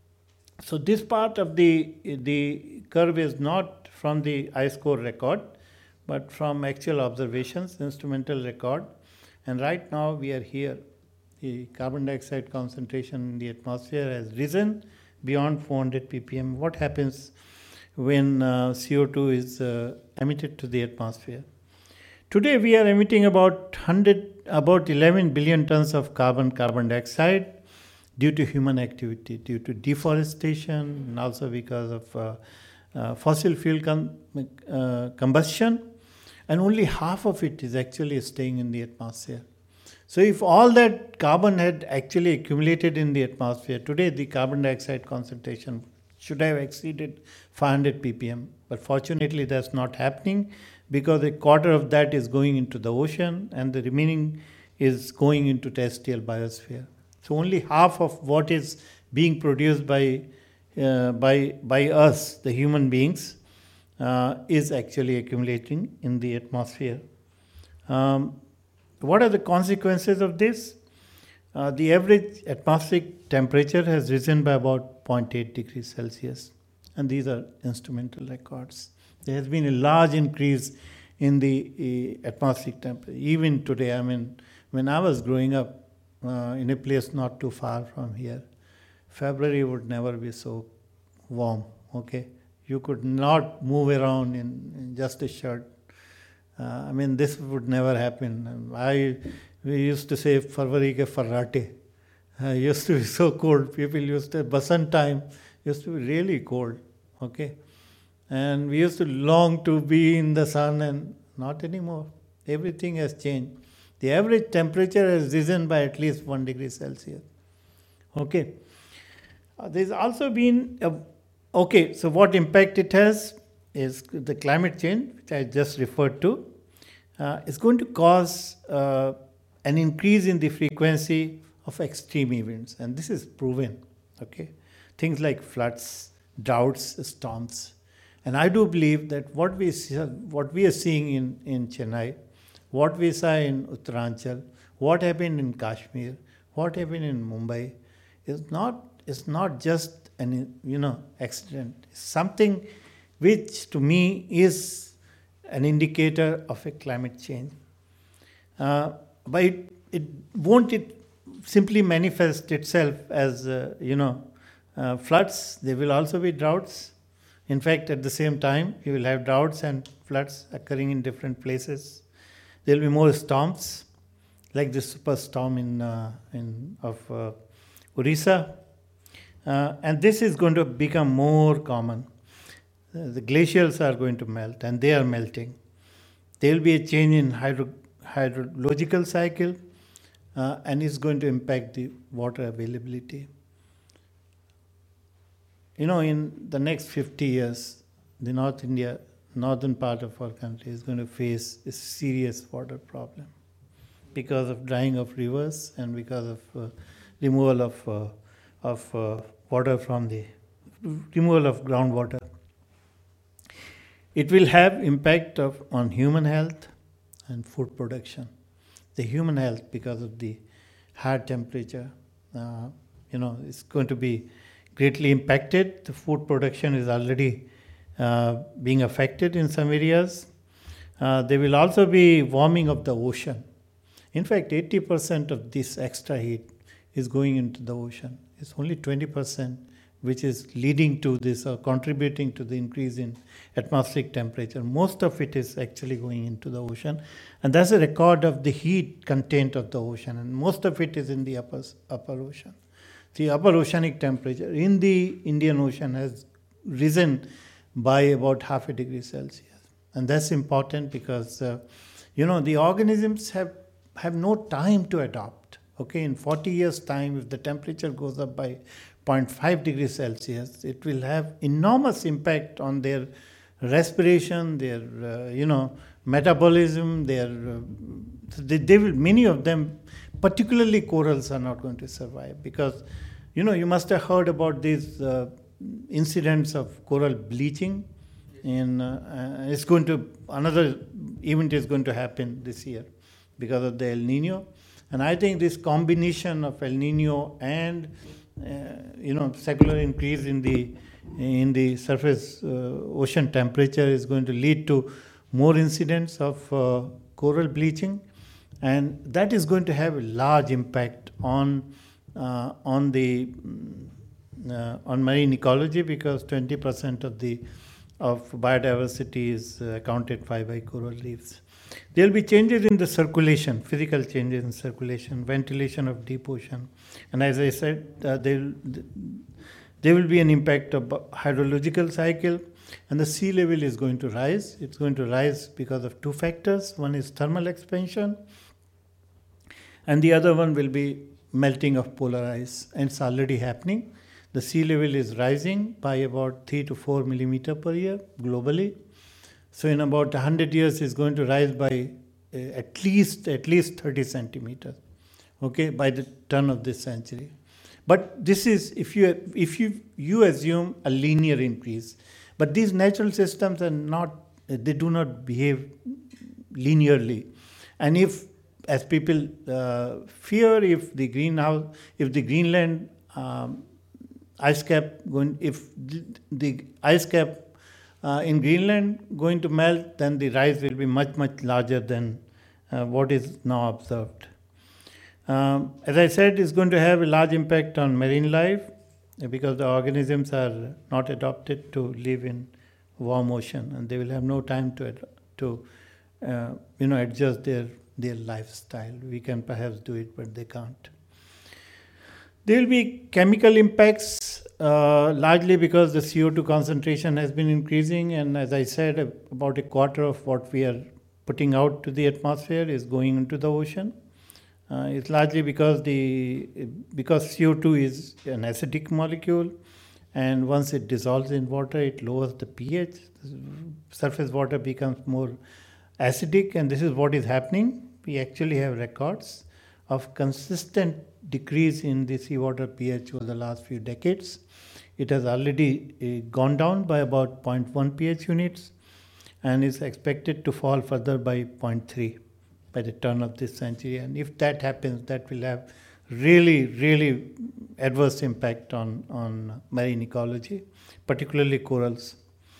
So this part of the the curve is not from the ice core record, but from actual observations, instrumental record. And right now we are here. The carbon dioxide concentration in the atmosphere has risen beyond four hundred ppm. What happens when uh, C O two is uh, emitted to the atmosphere? Today we are emitting about one hundred, about eleven billion tons of carbon carbon dioxide due to human activity, due to deforestation, and also because of uh, uh, fossil fuel com- uh, combustion, and only half of it is actually staying in the atmosphere. So if all that carbon had actually accumulated in the atmosphere, today the carbon dioxide concentration should have exceeded five hundred ppm. But fortunately that's not happening, because a quarter of that is going into the ocean and the remaining is going into terrestrial biosphere. So only half of what is being produced by uh, by by us, the human beings, uh, is actually accumulating in the atmosphere. Um, what are the consequences of this? Uh, the average atmospheric temperature has risen by about zero point eight degrees Celsius, and these are instrumental records. There has been a large increase in the uh, atmospheric temperature. Even today, I mean, when I was growing up uh, in a place not too far from here, February would never be so warm, okay? You could not move around in, in just a shirt. Uh, I mean, this would never happen. I we used to say February ke farrate. Uh, used to be so cold. People used to, Basant time used to be really cold, okay? And we used to long to be in the sun, and not anymore. Everything has changed. The average temperature has risen by at least one degree Celsius. Okay. Uh, there's also been, a, okay, so what impact it has is the climate change, which I just referred to. Uh, is going to cause uh, an increase in the frequency of extreme events. And this is proven. Okay. Things like floods, droughts, storms. And I do believe that what we see, what we are seeing in, in Chennai, what we saw in Uttaranchal, what happened in Kashmir, what happened in Mumbai, is not is not just an you know accident. It's something which to me is an indicator of a climate change. Uh, but it, it won't it simply manifest itself as uh, you know uh, floods. There will also be droughts. In fact, at the same time, you will have droughts and floods occurring in different places. There will be more storms, like the superstorm in uh, in of uh, Orissa, uh, and this is going to become more common. Uh, the glaciers are going to melt, and they are melting. There will be a change in hydro hydrological cycle, uh, and it's going to impact the water availability. You know, in the next fifty years, the North India, northern part of our country is going to face a serious water problem because of drying of rivers and because of uh, removal of uh, of uh, water from the removal of groundwater. It will have impact of on human health and food production. The human health, because of the high temperature, uh, you know, is going to be greatly impacted. The food production is already uh, being affected in some areas. Uh, there will also be warming of the ocean. In fact, eighty percent of this extra heat is going into the ocean. It's only twenty percent which is leading to this or contributing to the increase in atmospheric temperature. Most of it is actually going into the ocean. And that's a record of the heat content of the ocean. And most of it is in the upper, upper ocean. The upper oceanic temperature in the Indian Ocean has risen by about half a degree Celsius. And that's important because, uh, you know, the organisms have, have no time to adapt. Okay, in forty years' time, if the temperature goes up by zero point five degrees Celsius, it will have enormous impact on their respiration, their, uh, you know, metabolism, their, uh, they, they will, many of them, particularly corals, are not going to survive because, you know, you must have heard about these uh, incidents of coral bleaching. In, uh, uh, it's going to, another event is going to happen this year because of the El Nino. And I think this combination of El Nino and, uh, you know, secular increase in the, in the surface uh, ocean temperature is going to lead to more incidents of uh, coral bleaching. And that is going to have a large impact on uh, on the uh, on marine ecology because twenty percent of the of biodiversity is uh, accounted for by coral reefs. There will be changes in the circulation, physical changes in circulation, ventilation of deep ocean, and as I said, uh, there will, there will be an impact of hydrological cycle, and the sea level is going to rise. It's going to rise because of two factors. One is thermal expansion, and the other one will be melting of polar ice, and it's already happening. The sea level is rising by about three to four millimeter per year globally. So in about one hundred years, it's going to rise by uh, at least at least thirty centimeters, okay, by the turn of this century. But this is if you if you you assume a linear increase, but these natural systems are not, they do not behave linearly, and if as people uh, fear, if the greenhouse, if the Greenland um, ice cap going, if the, the ice cap uh, in Greenland going to melt, then the rise will be much much larger than uh, what is now observed. Um, as I said, it's going to have a large impact on marine life because the organisms are not adapted to live in warm ocean, and they will have no time to to uh, you know adjust their their lifestyle. We can perhaps do it, but they can't. There will be chemical impacts uh, largely because the C O two concentration has been increasing, and as I said, about a quarter of what we are putting out to the atmosphere is going into the ocean. Uh, it's largely because the because C O two is an acidic molecule, and once it dissolves in water, it lowers the pH. Surface water becomes more acidic, and this is what is happening. We actually have records of consistent decrease in the seawater pH over the last few decades. It has already uh, gone down by about zero point one pH units and is expected to fall further by zero point three by the turn of this century. And if that happens, that will have really, really adverse impact on, on marine ecology, particularly corals.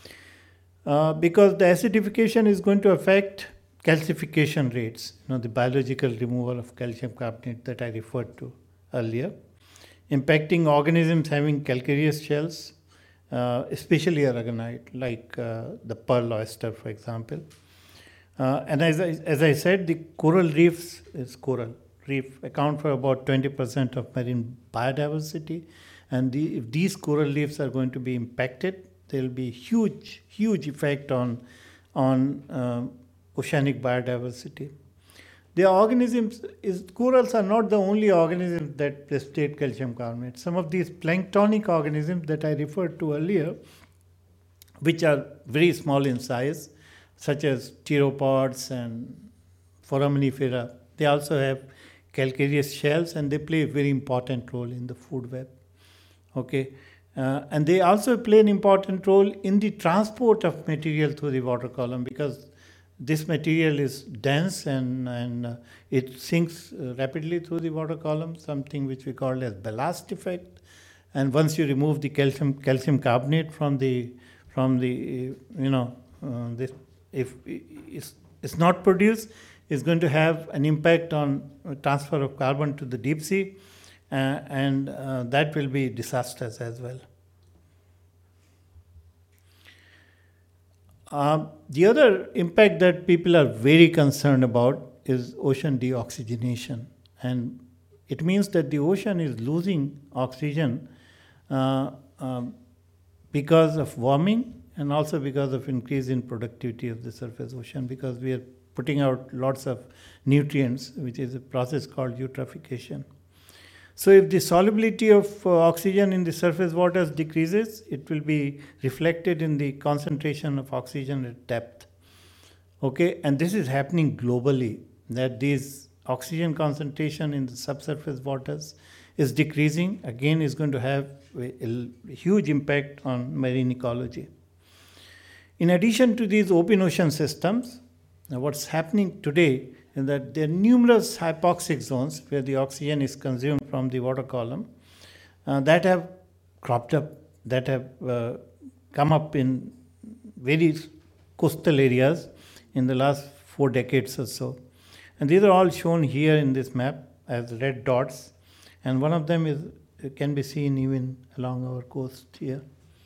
Uh, because the acidification is going to affect calcification rates, you know, the biological removal of calcium carbonate that I referred to earlier, impacting organisms having calcareous shells, uh, especially aragonite, like uh, the pearl oyster, for example. Uh, and as I, as I said, the coral reefs is coral reef account for about twenty percent of marine biodiversity. And the, if these coral reefs are going to be impacted, there will be huge, huge effect on, on uh, oceanic biodiversity. The organisms, is, corals are not the only organisms that precipitate calcium carbonate. Some of these planktonic organisms that I referred to earlier, which are very small in size, such as pteropods and foraminifera, they also have calcareous shells, and they play a very important role in the food web. Okay, uh, and they also play an important role in the transport of material through the water column, because this material is dense and, and uh, it sinks uh, rapidly through the water column, something which we call as ballast effect. And once you remove the calcium calcium carbonate from the from the uh, you know uh, this, if it's, it's not produced, it's going to have an impact on transfer of carbon to the deep sea, uh, and uh, that will be disastrous as well. Uh, the other impact that people are very concerned about is ocean deoxygenation. And it means that the ocean is losing oxygen uh, um, because of warming, and also because of increase in productivity of the surface ocean, because we are putting out lots of nutrients, which is a process called eutrophication. So if the solubility of uh, oxygen in the surface waters decreases, it will be reflected in the concentration of oxygen at depth. Okay, and this is happening globally, that this oxygen concentration in the subsurface waters is decreasing, again is going to have a, a huge impact on marine ecology. In addition to these open ocean systems, now what's happening today is that there are numerous hypoxic zones where the oxygen is consumed from the water column uh, that have cropped up, that have uh, come up in various coastal areas in the last four decades or so. And these are all shown here in this map as red dots. And one of them is can be seen even along our coast here.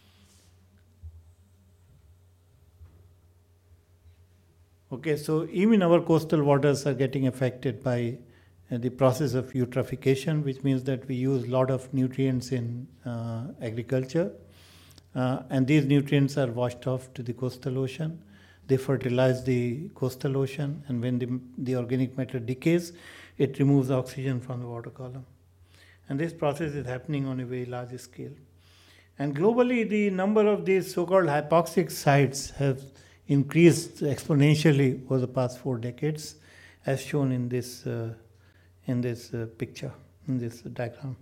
Okay, so even our coastal waters are getting affected by uh, the process of eutrophication, which means that we use a lot of nutrients in uh, agriculture. Uh, and these nutrients are washed off to the coastal ocean. They fertilize the coastal ocean, and when the, the organic matter decays, it removes oxygen from the water column. And this process is happening on a very large scale. And globally, the number of these so-called hypoxic sites have increased exponentially over the past four decades, as shown in this uh, in this uh, picture, in this diagram.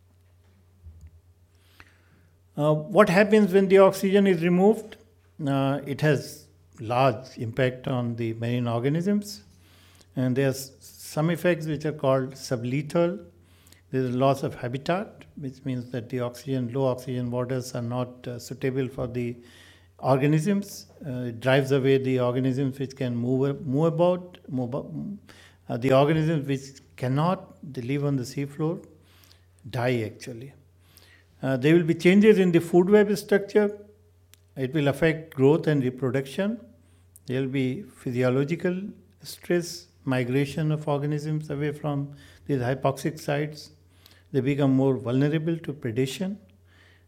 Uh, what happens when the oxygen is removed? Uh, it has large impact on the marine organisms, and there's some effects which are called sublethal. There's a loss of habitat, which means that the oxygen, low oxygen waters are not uh, suitable for the organisms. Uh, it drives away the organisms which can move move about. Move, uh, the organisms which cannot they live on the seafloor die actually. Uh, there will be changes in the food web structure. It will affect growth and reproduction. There will be physiological stress, migration of organisms away from these hypoxic sites. They become more vulnerable to predation.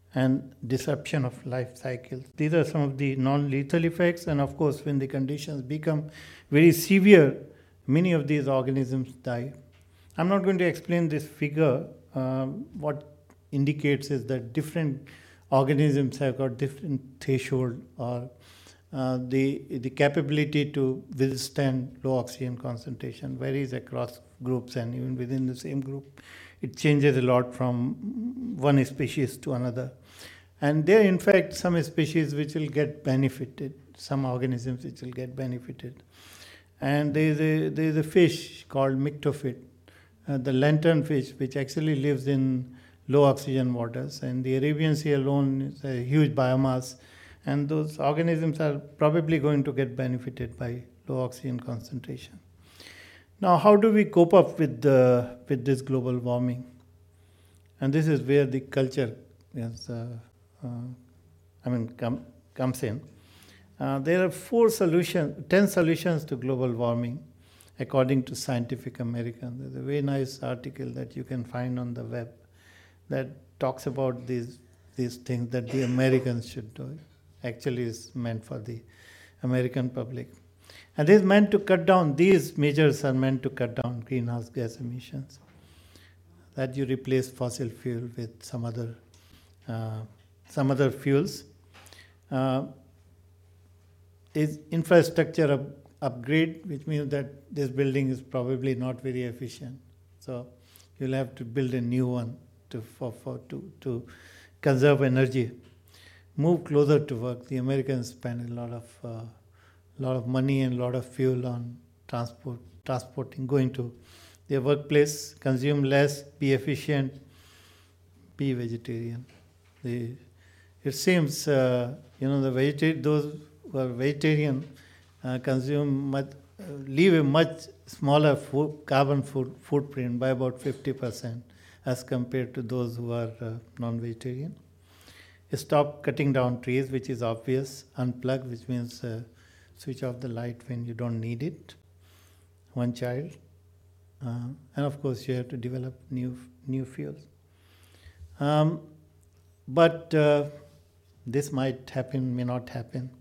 and disruption of life cycles. These are some of the non-lethal effects, and of course, when the conditions become very severe, many of these organisms die. I'm not going to explain this figure. Um, what indicates is that different organisms have got different threshold or uh, the, the capability to withstand low oxygen concentration varies across groups, and even within the same group, it changes a lot from one species to another. And there are, in fact, some species which will get benefited, some organisms which will get benefited. And there is a, there is a fish called myctophyte, uh, the lanternfish, which actually lives in low oxygen waters. And the Arabian Sea alone is a huge biomass. And those organisms are probably going to get benefited by low oxygen concentration. Now, how do we cope up with, the, with this global warming? And this is where the culture is, uh, uh, I mean, com- comes in. Uh, there are four solutions, ten solutions to global warming, according to Scientific American. There's a very nice article that you can find on the web that talks about these these things that the Americans should do. Actually, is meant for the American public. And this is meant to cut down, these measures are meant to cut down greenhouse gas emissions. That you replace fossil fuel with some other, uh, some other fuels. Uh, is infrastructure up, upgrade, which means that this building is probably not very efficient. So you'll have to build a new one to, for, for, to, to conserve energy. Move closer to work. The Americans spend a lot of uh, lot of money and a lot of fuel on transport, transporting, going to their workplace. Consume less, be efficient, be vegetarian. The, it seems uh, you know the vegetarian, those who are vegetarian uh, consume much, uh, leave a much smaller food, carbon food, footprint by about fifty percent as compared to those who are uh, non-vegetarian. Stop cutting down trees, which is obvious. Unplug, which means uh, switch off the light when you don't need it. One child. Uh, and of course, you have to develop new new fuels. Um, but uh, this might happen, may not happen.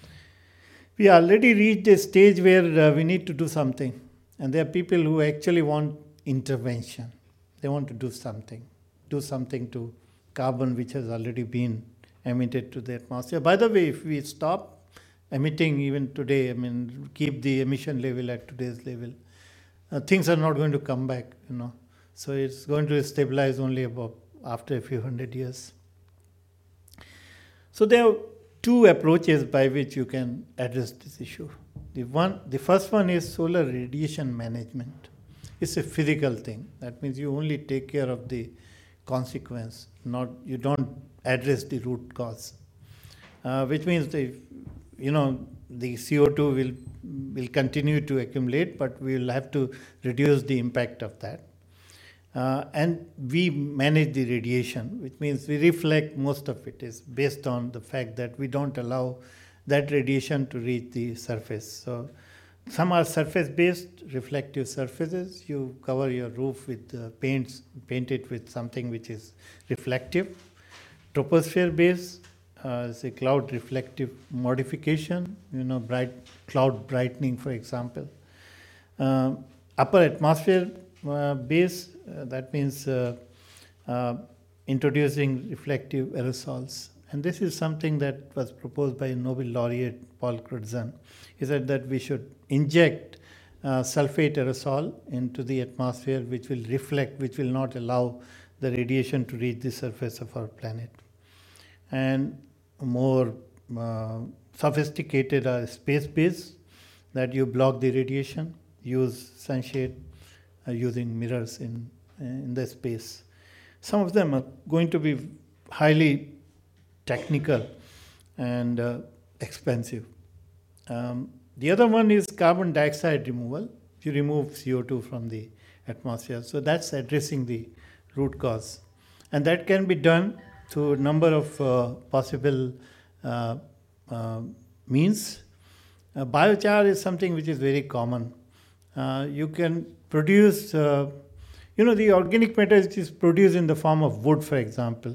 We already reached a stage where uh, we need to do something. And there are people who actually want intervention. They want to do something. Do something to carbon which has already been emitted to the atmosphere. By the way, if we stop emitting even today, I mean, keep the emission level at today's level, uh, things are not going to come back, you know. So it's going to stabilize only about after a few hundred years. So there are two approaches by which you can address this issue. The one, the first one is solar radiation management. It's a physical thing. That means you only take care of the consequence, not you don't address the root cause, uh, which means the you know the C O two will will continue to accumulate, but we will have to reduce the impact of that. Uh, and we manage the radiation, which means we reflect most of it is based on the fact that we don't allow that radiation to reach the surface. So some are surface-based, reflective surfaces. You cover your roof with uh, paints, paint it with something which is reflective. Troposphere-based uh, is a cloud reflective modification, you know, bright cloud brightening, for example. Uh, upper atmosphere uh, base, uh, that means uh, uh, introducing reflective aerosols. And this is something that was proposed by Nobel laureate Paul Crutzen. He said that we should inject uh, sulfate aerosol into the atmosphere, which will reflect, which will not allow the radiation to reach the surface of our planet. And more uh, sophisticated are space-based, that you block the radiation, use sunshade uh, using mirrors in, in the space. Some of them are going to be highly technical and uh, expensive. Um, the other one is carbon dioxide removal. You remove C O two from the atmosphere. So that's addressing the root cause. And that can be done through a number of uh, possible uh, uh, means. Uh, biochar is something which is very common. Uh, you can produce, uh, you know, the organic matter which is produced in the form of wood, for example.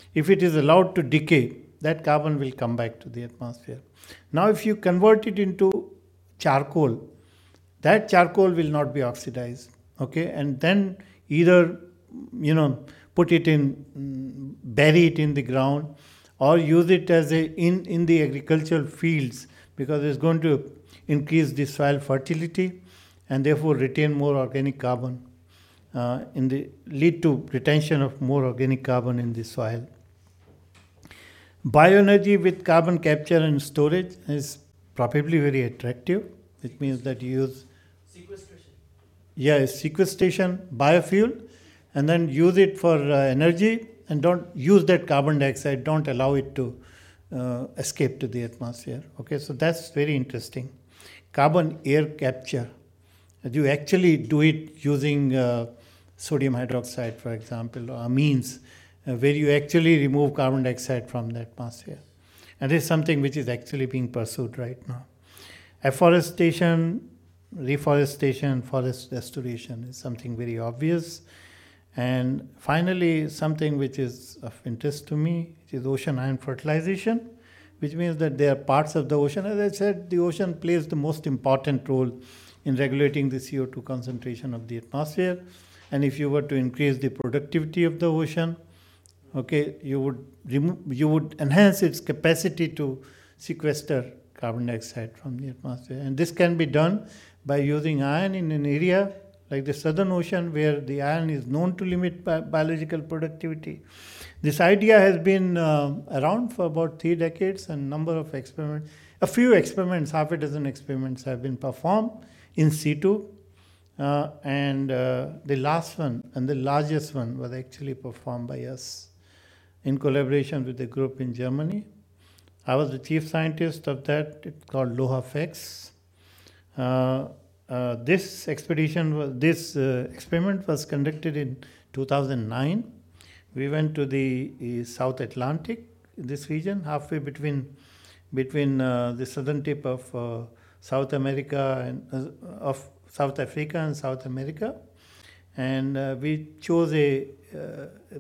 if it is allowed to decay, that carbon will come back to the atmosphere. Now, if you convert it into charcoal, that charcoal will not be oxidized, okay? And then either, you know, put it in, bury it in the ground, or use it as a in, in the agricultural fields, because it's going to increase the soil fertility and therefore retain more organic carbon, uh, in the lead to retention of more organic carbon in the soil. Bioenergy with carbon capture and storage is probably very attractive, which means that you use sequestration. Yeah, sequestration, biofuel, and then use it for uh, energy, and don't use that carbon dioxide, don't allow it to uh, escape to the atmosphere. Okay, so that's very interesting. Carbon air capture. You actually do it using uh, sodium hydroxide, for example, or amines, uh, where you actually remove carbon dioxide from the atmosphere. And this is something which is actually being pursued right now. Afforestation, reforestation, forest restoration is something very obvious. And finally, something which is of interest to me, which is ocean ion fertilization, which means that there are parts of the ocean. As I said, the ocean plays the most important role in regulating the C O two concentration of the atmosphere. And if you were to increase the productivity of the ocean, okay, you would remove, you would enhance its capacity to sequester carbon dioxide from the atmosphere. And this can be done by using iron in an area like the Southern Ocean, where the iron is known to limit bi- biological productivity. This idea has been uh, around for about three decades, and number of experiments, a few experiments, half a dozen experiments have been performed in situ. Uh, and uh, the last one, and the largest one, was actually performed by us in collaboration with a group in Germany. I was the chief scientist of that. It's called LOHAFEX. Uh, uh, this expedition, was, this uh, experiment was conducted in two thousand nine. We went to the uh, South Atlantic, this region, halfway between between uh, the southern tip of uh, South America and uh, of South Africa and South America, and uh, we chose a, uh,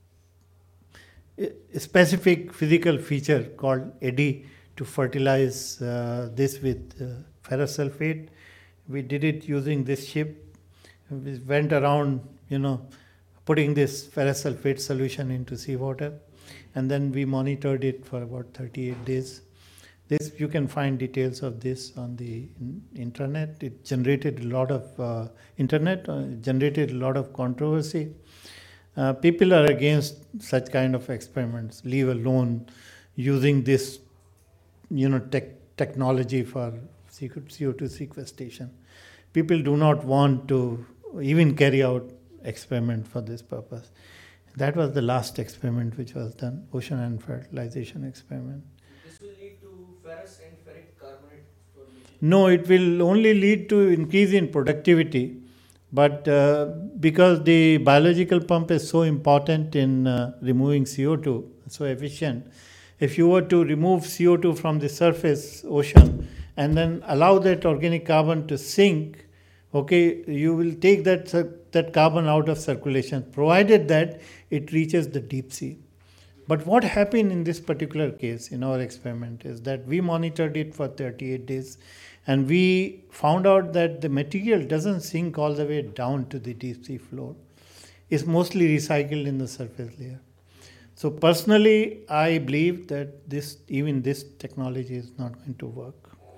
a specific physical feature called eddy to fertilize uh, this with uh, ferrous sulfate. We did it using this ship. We went around, you know, putting this ferrous sulfate solution into seawater, and then we monitored it for about thirty-eight days. This, you can find details of this on the internet. It generated a lot of uh, internet, uh, generated a lot of controversy. Uh, people are against such kind of experiments, leave alone using this, you know, tech, technology for C O two sequestration. People do not want to even carry out experiment for this purpose. That was the last experiment which was done, ocean ion fertilization experiment. This will lead to ferrous and ferric carbonate formation? No, it will only lead to increase in productivity. But uh, because the biological pump is so important in uh, removing C O two, so efficient, if you were to remove C O two from the surface ocean and then allow that organic carbon to sink, okay, you will take that that carbon out of circulation, provided that it reaches the deep sea. But what happened in this particular case, in our experiment, is that we monitored it for thirty-eight days, and we found out that the material doesn't sink all the way down to the deep sea floor. It's mostly recycled in the surface layer. So personally, I believe that this, even this technology is not going to work.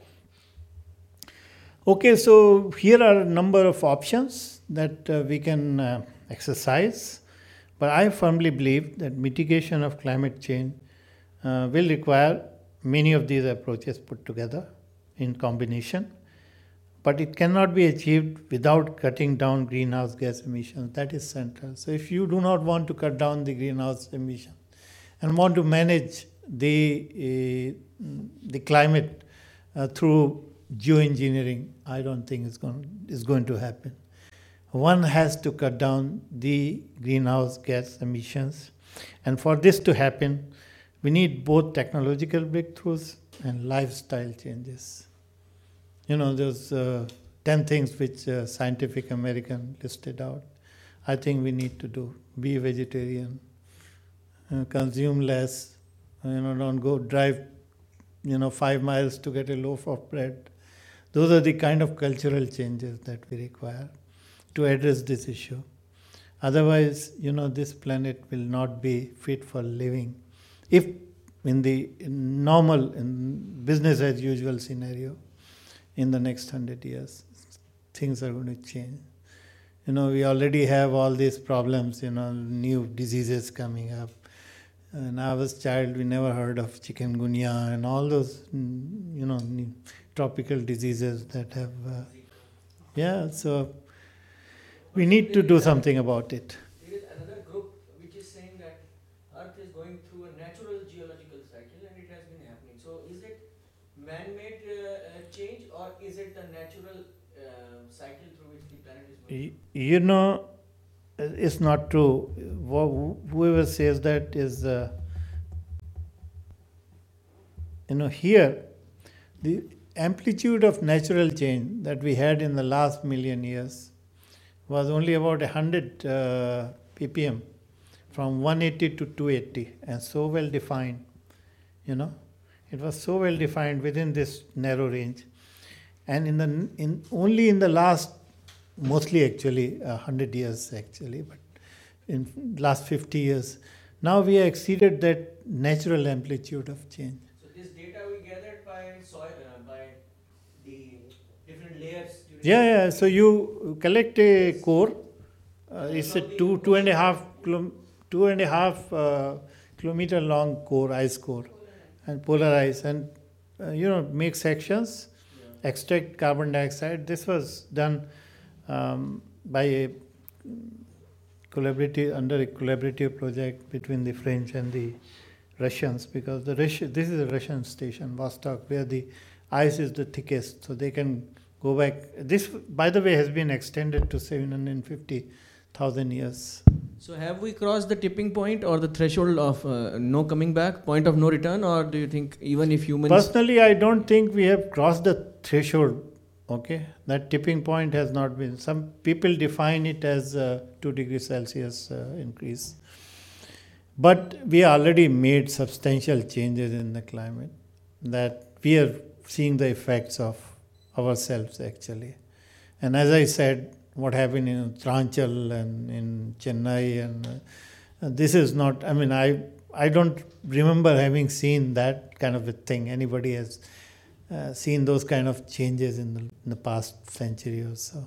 Okay, so here are a number of options that uh, we can uh, exercise. But I firmly believe that mitigation of climate change uh, will require many of these approaches put together in combination. But it cannot be achieved without cutting down greenhouse gas emissions. That is central. So if you do not want to cut down the greenhouse emission and want to manage the, uh, the climate uh, through geoengineering, I don't think it's going, it's going to happen. One has to cut down the greenhouse gas emissions. And for this to happen, we need both technological breakthroughs and lifestyle changes. You know, there's uh, ten things which uh, Scientific American listed out. I think we need to do. Be vegetarian, uh, consume less, you know, don't go drive, you know, five miles to get a loaf of bread. Those are the kind of cultural changes that we require to address this issue. Otherwise, you know, this planet will not be fit for living. If in the normal, in business as usual scenario, in the next hundred years, things are going to change. You know, we already have all these problems, you know, new diseases coming up. And I was a child, we never heard of chikungunya and all those, you know, new tropical diseases that have, uh, yeah, so we need to do something about it. There is another group which is saying that Earth is going through a natural geological cycle and it has been happening. So is it man-made uh, change or is it the natural uh, cycle through which the planet is moving? You know, it's not true. Whoever says that is, uh, you know, here, the amplitude of natural change that we had in the last million years was only about one hundred uh, ppm, from one eighty to two eighty, and so well defined, you know. It was so well defined within this narrow range. And in the in only in the last, mostly actually, one hundred years actually, but in last fifty years, now we have exceeded that natural amplitude of change. So this data we gathered by soil, uh, by the different layers. Yeah, yeah. So you collect a core. Uh, it's a two, two and a half, kilo, two and a half uh, kilometer long core, ice core, and polarize, and uh, you know, make sections, yeah. Extract carbon dioxide. This was done um, by a collaborative under a collaborative project between the French and the Russians, because the Russia, this is a Russian station, Vostok, where the ice is the thickest, so they can go back. This, by the way, has been extended to seven hundred fifty thousand years. So have we crossed the tipping point or the threshold of uh, no coming back, point of no return, or do you think even if humans... Personally, I don't think we have crossed the threshold, okay? That tipping point has not been... Some people define it as uh, two degrees Celsius uh, increase. But we already made substantial changes in the climate that we are seeing the effects of ourselves actually. And as I said, what happened in Uttaranchal and in Chennai, and uh, this is not, I mean, I I don't remember having seen that kind of a thing. Anybody has uh, seen those kind of changes in the, in the past century or so.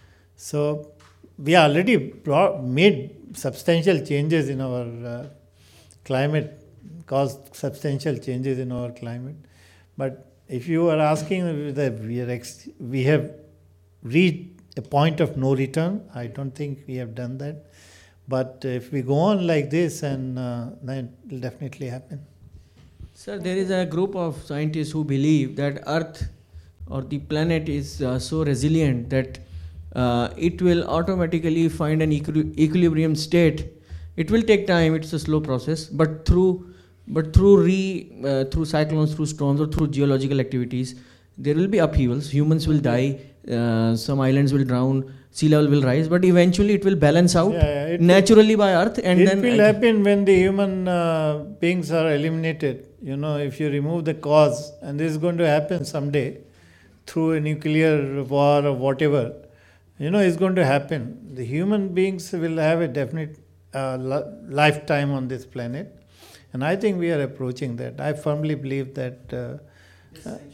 So we already brought, made substantial changes in our uh, climate, caused substantial changes in our climate. But if you are asking whether we, are ex- we have reached a point of no return, I don't think we have done that. But if we go on like this, and uh, then it will definitely happen. Sir, there is a group of scientists who believe that Earth or the planet is uh, so resilient that uh, it will automatically find an equi- equilibrium state. It will take time, it's a slow process, but through but through re uh, through cyclones, through storms, or through geological activities, there will be upheavals. Humans will die, uh, some islands will drown, sea level will rise, but eventually it will balance out yeah, it naturally by Earth. And it then will happen when the human uh, beings are eliminated. You know, if you remove the cause, and this is going to happen someday through a nuclear war or whatever, you know, it's going to happen. The human beings will have a definite uh, li- lifetime on this planet. And I think we are approaching that. I firmly believe that, uh, uh,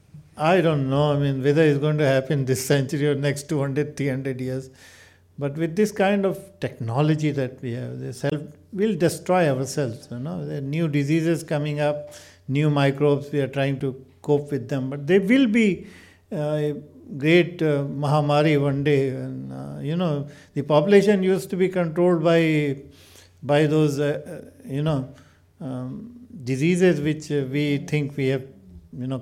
I don't know, I mean, whether it's going to happen this century or next two hundred, three hundred years. But with this kind of technology that we have, the self, we'll destroy ourselves, you know. There are new diseases coming up, new microbes, we are trying to cope with them. But there will be uh, a great uh, Mahamari one day. And, uh, you know, the population used to be controlled by, by those, uh, uh, you know, Um, diseases which uh, we think we have, you know,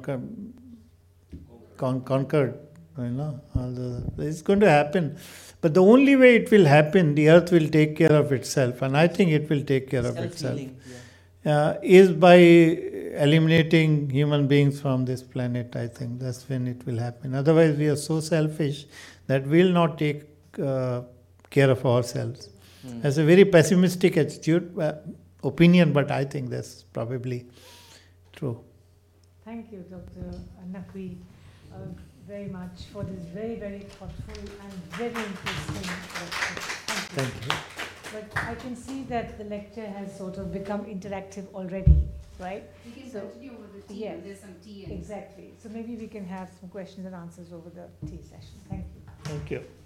con- conquered, you know, all the, it's going to happen. But the only way it will happen, the earth will take care of itself, and I think it will take care of itself, yeah. uh, is by eliminating human beings from this planet. I think that's when it will happen. Otherwise, we are so selfish that we'll not take uh, care of ourselves. Mm. That's a very pessimistic attitude. Uh, opinion, but I think that's probably true. Thank you, Doctor Naqvi, uh, very much for this very, very thoughtful and very interesting lecture. Thank you. Thank you. But I can see that the lecture has sort of become interactive already, right? We can So- continue over the tea. Yes. There's some tea. And Exactly. So maybe we can have some questions and answers over the tea session. Thank you. Thank you.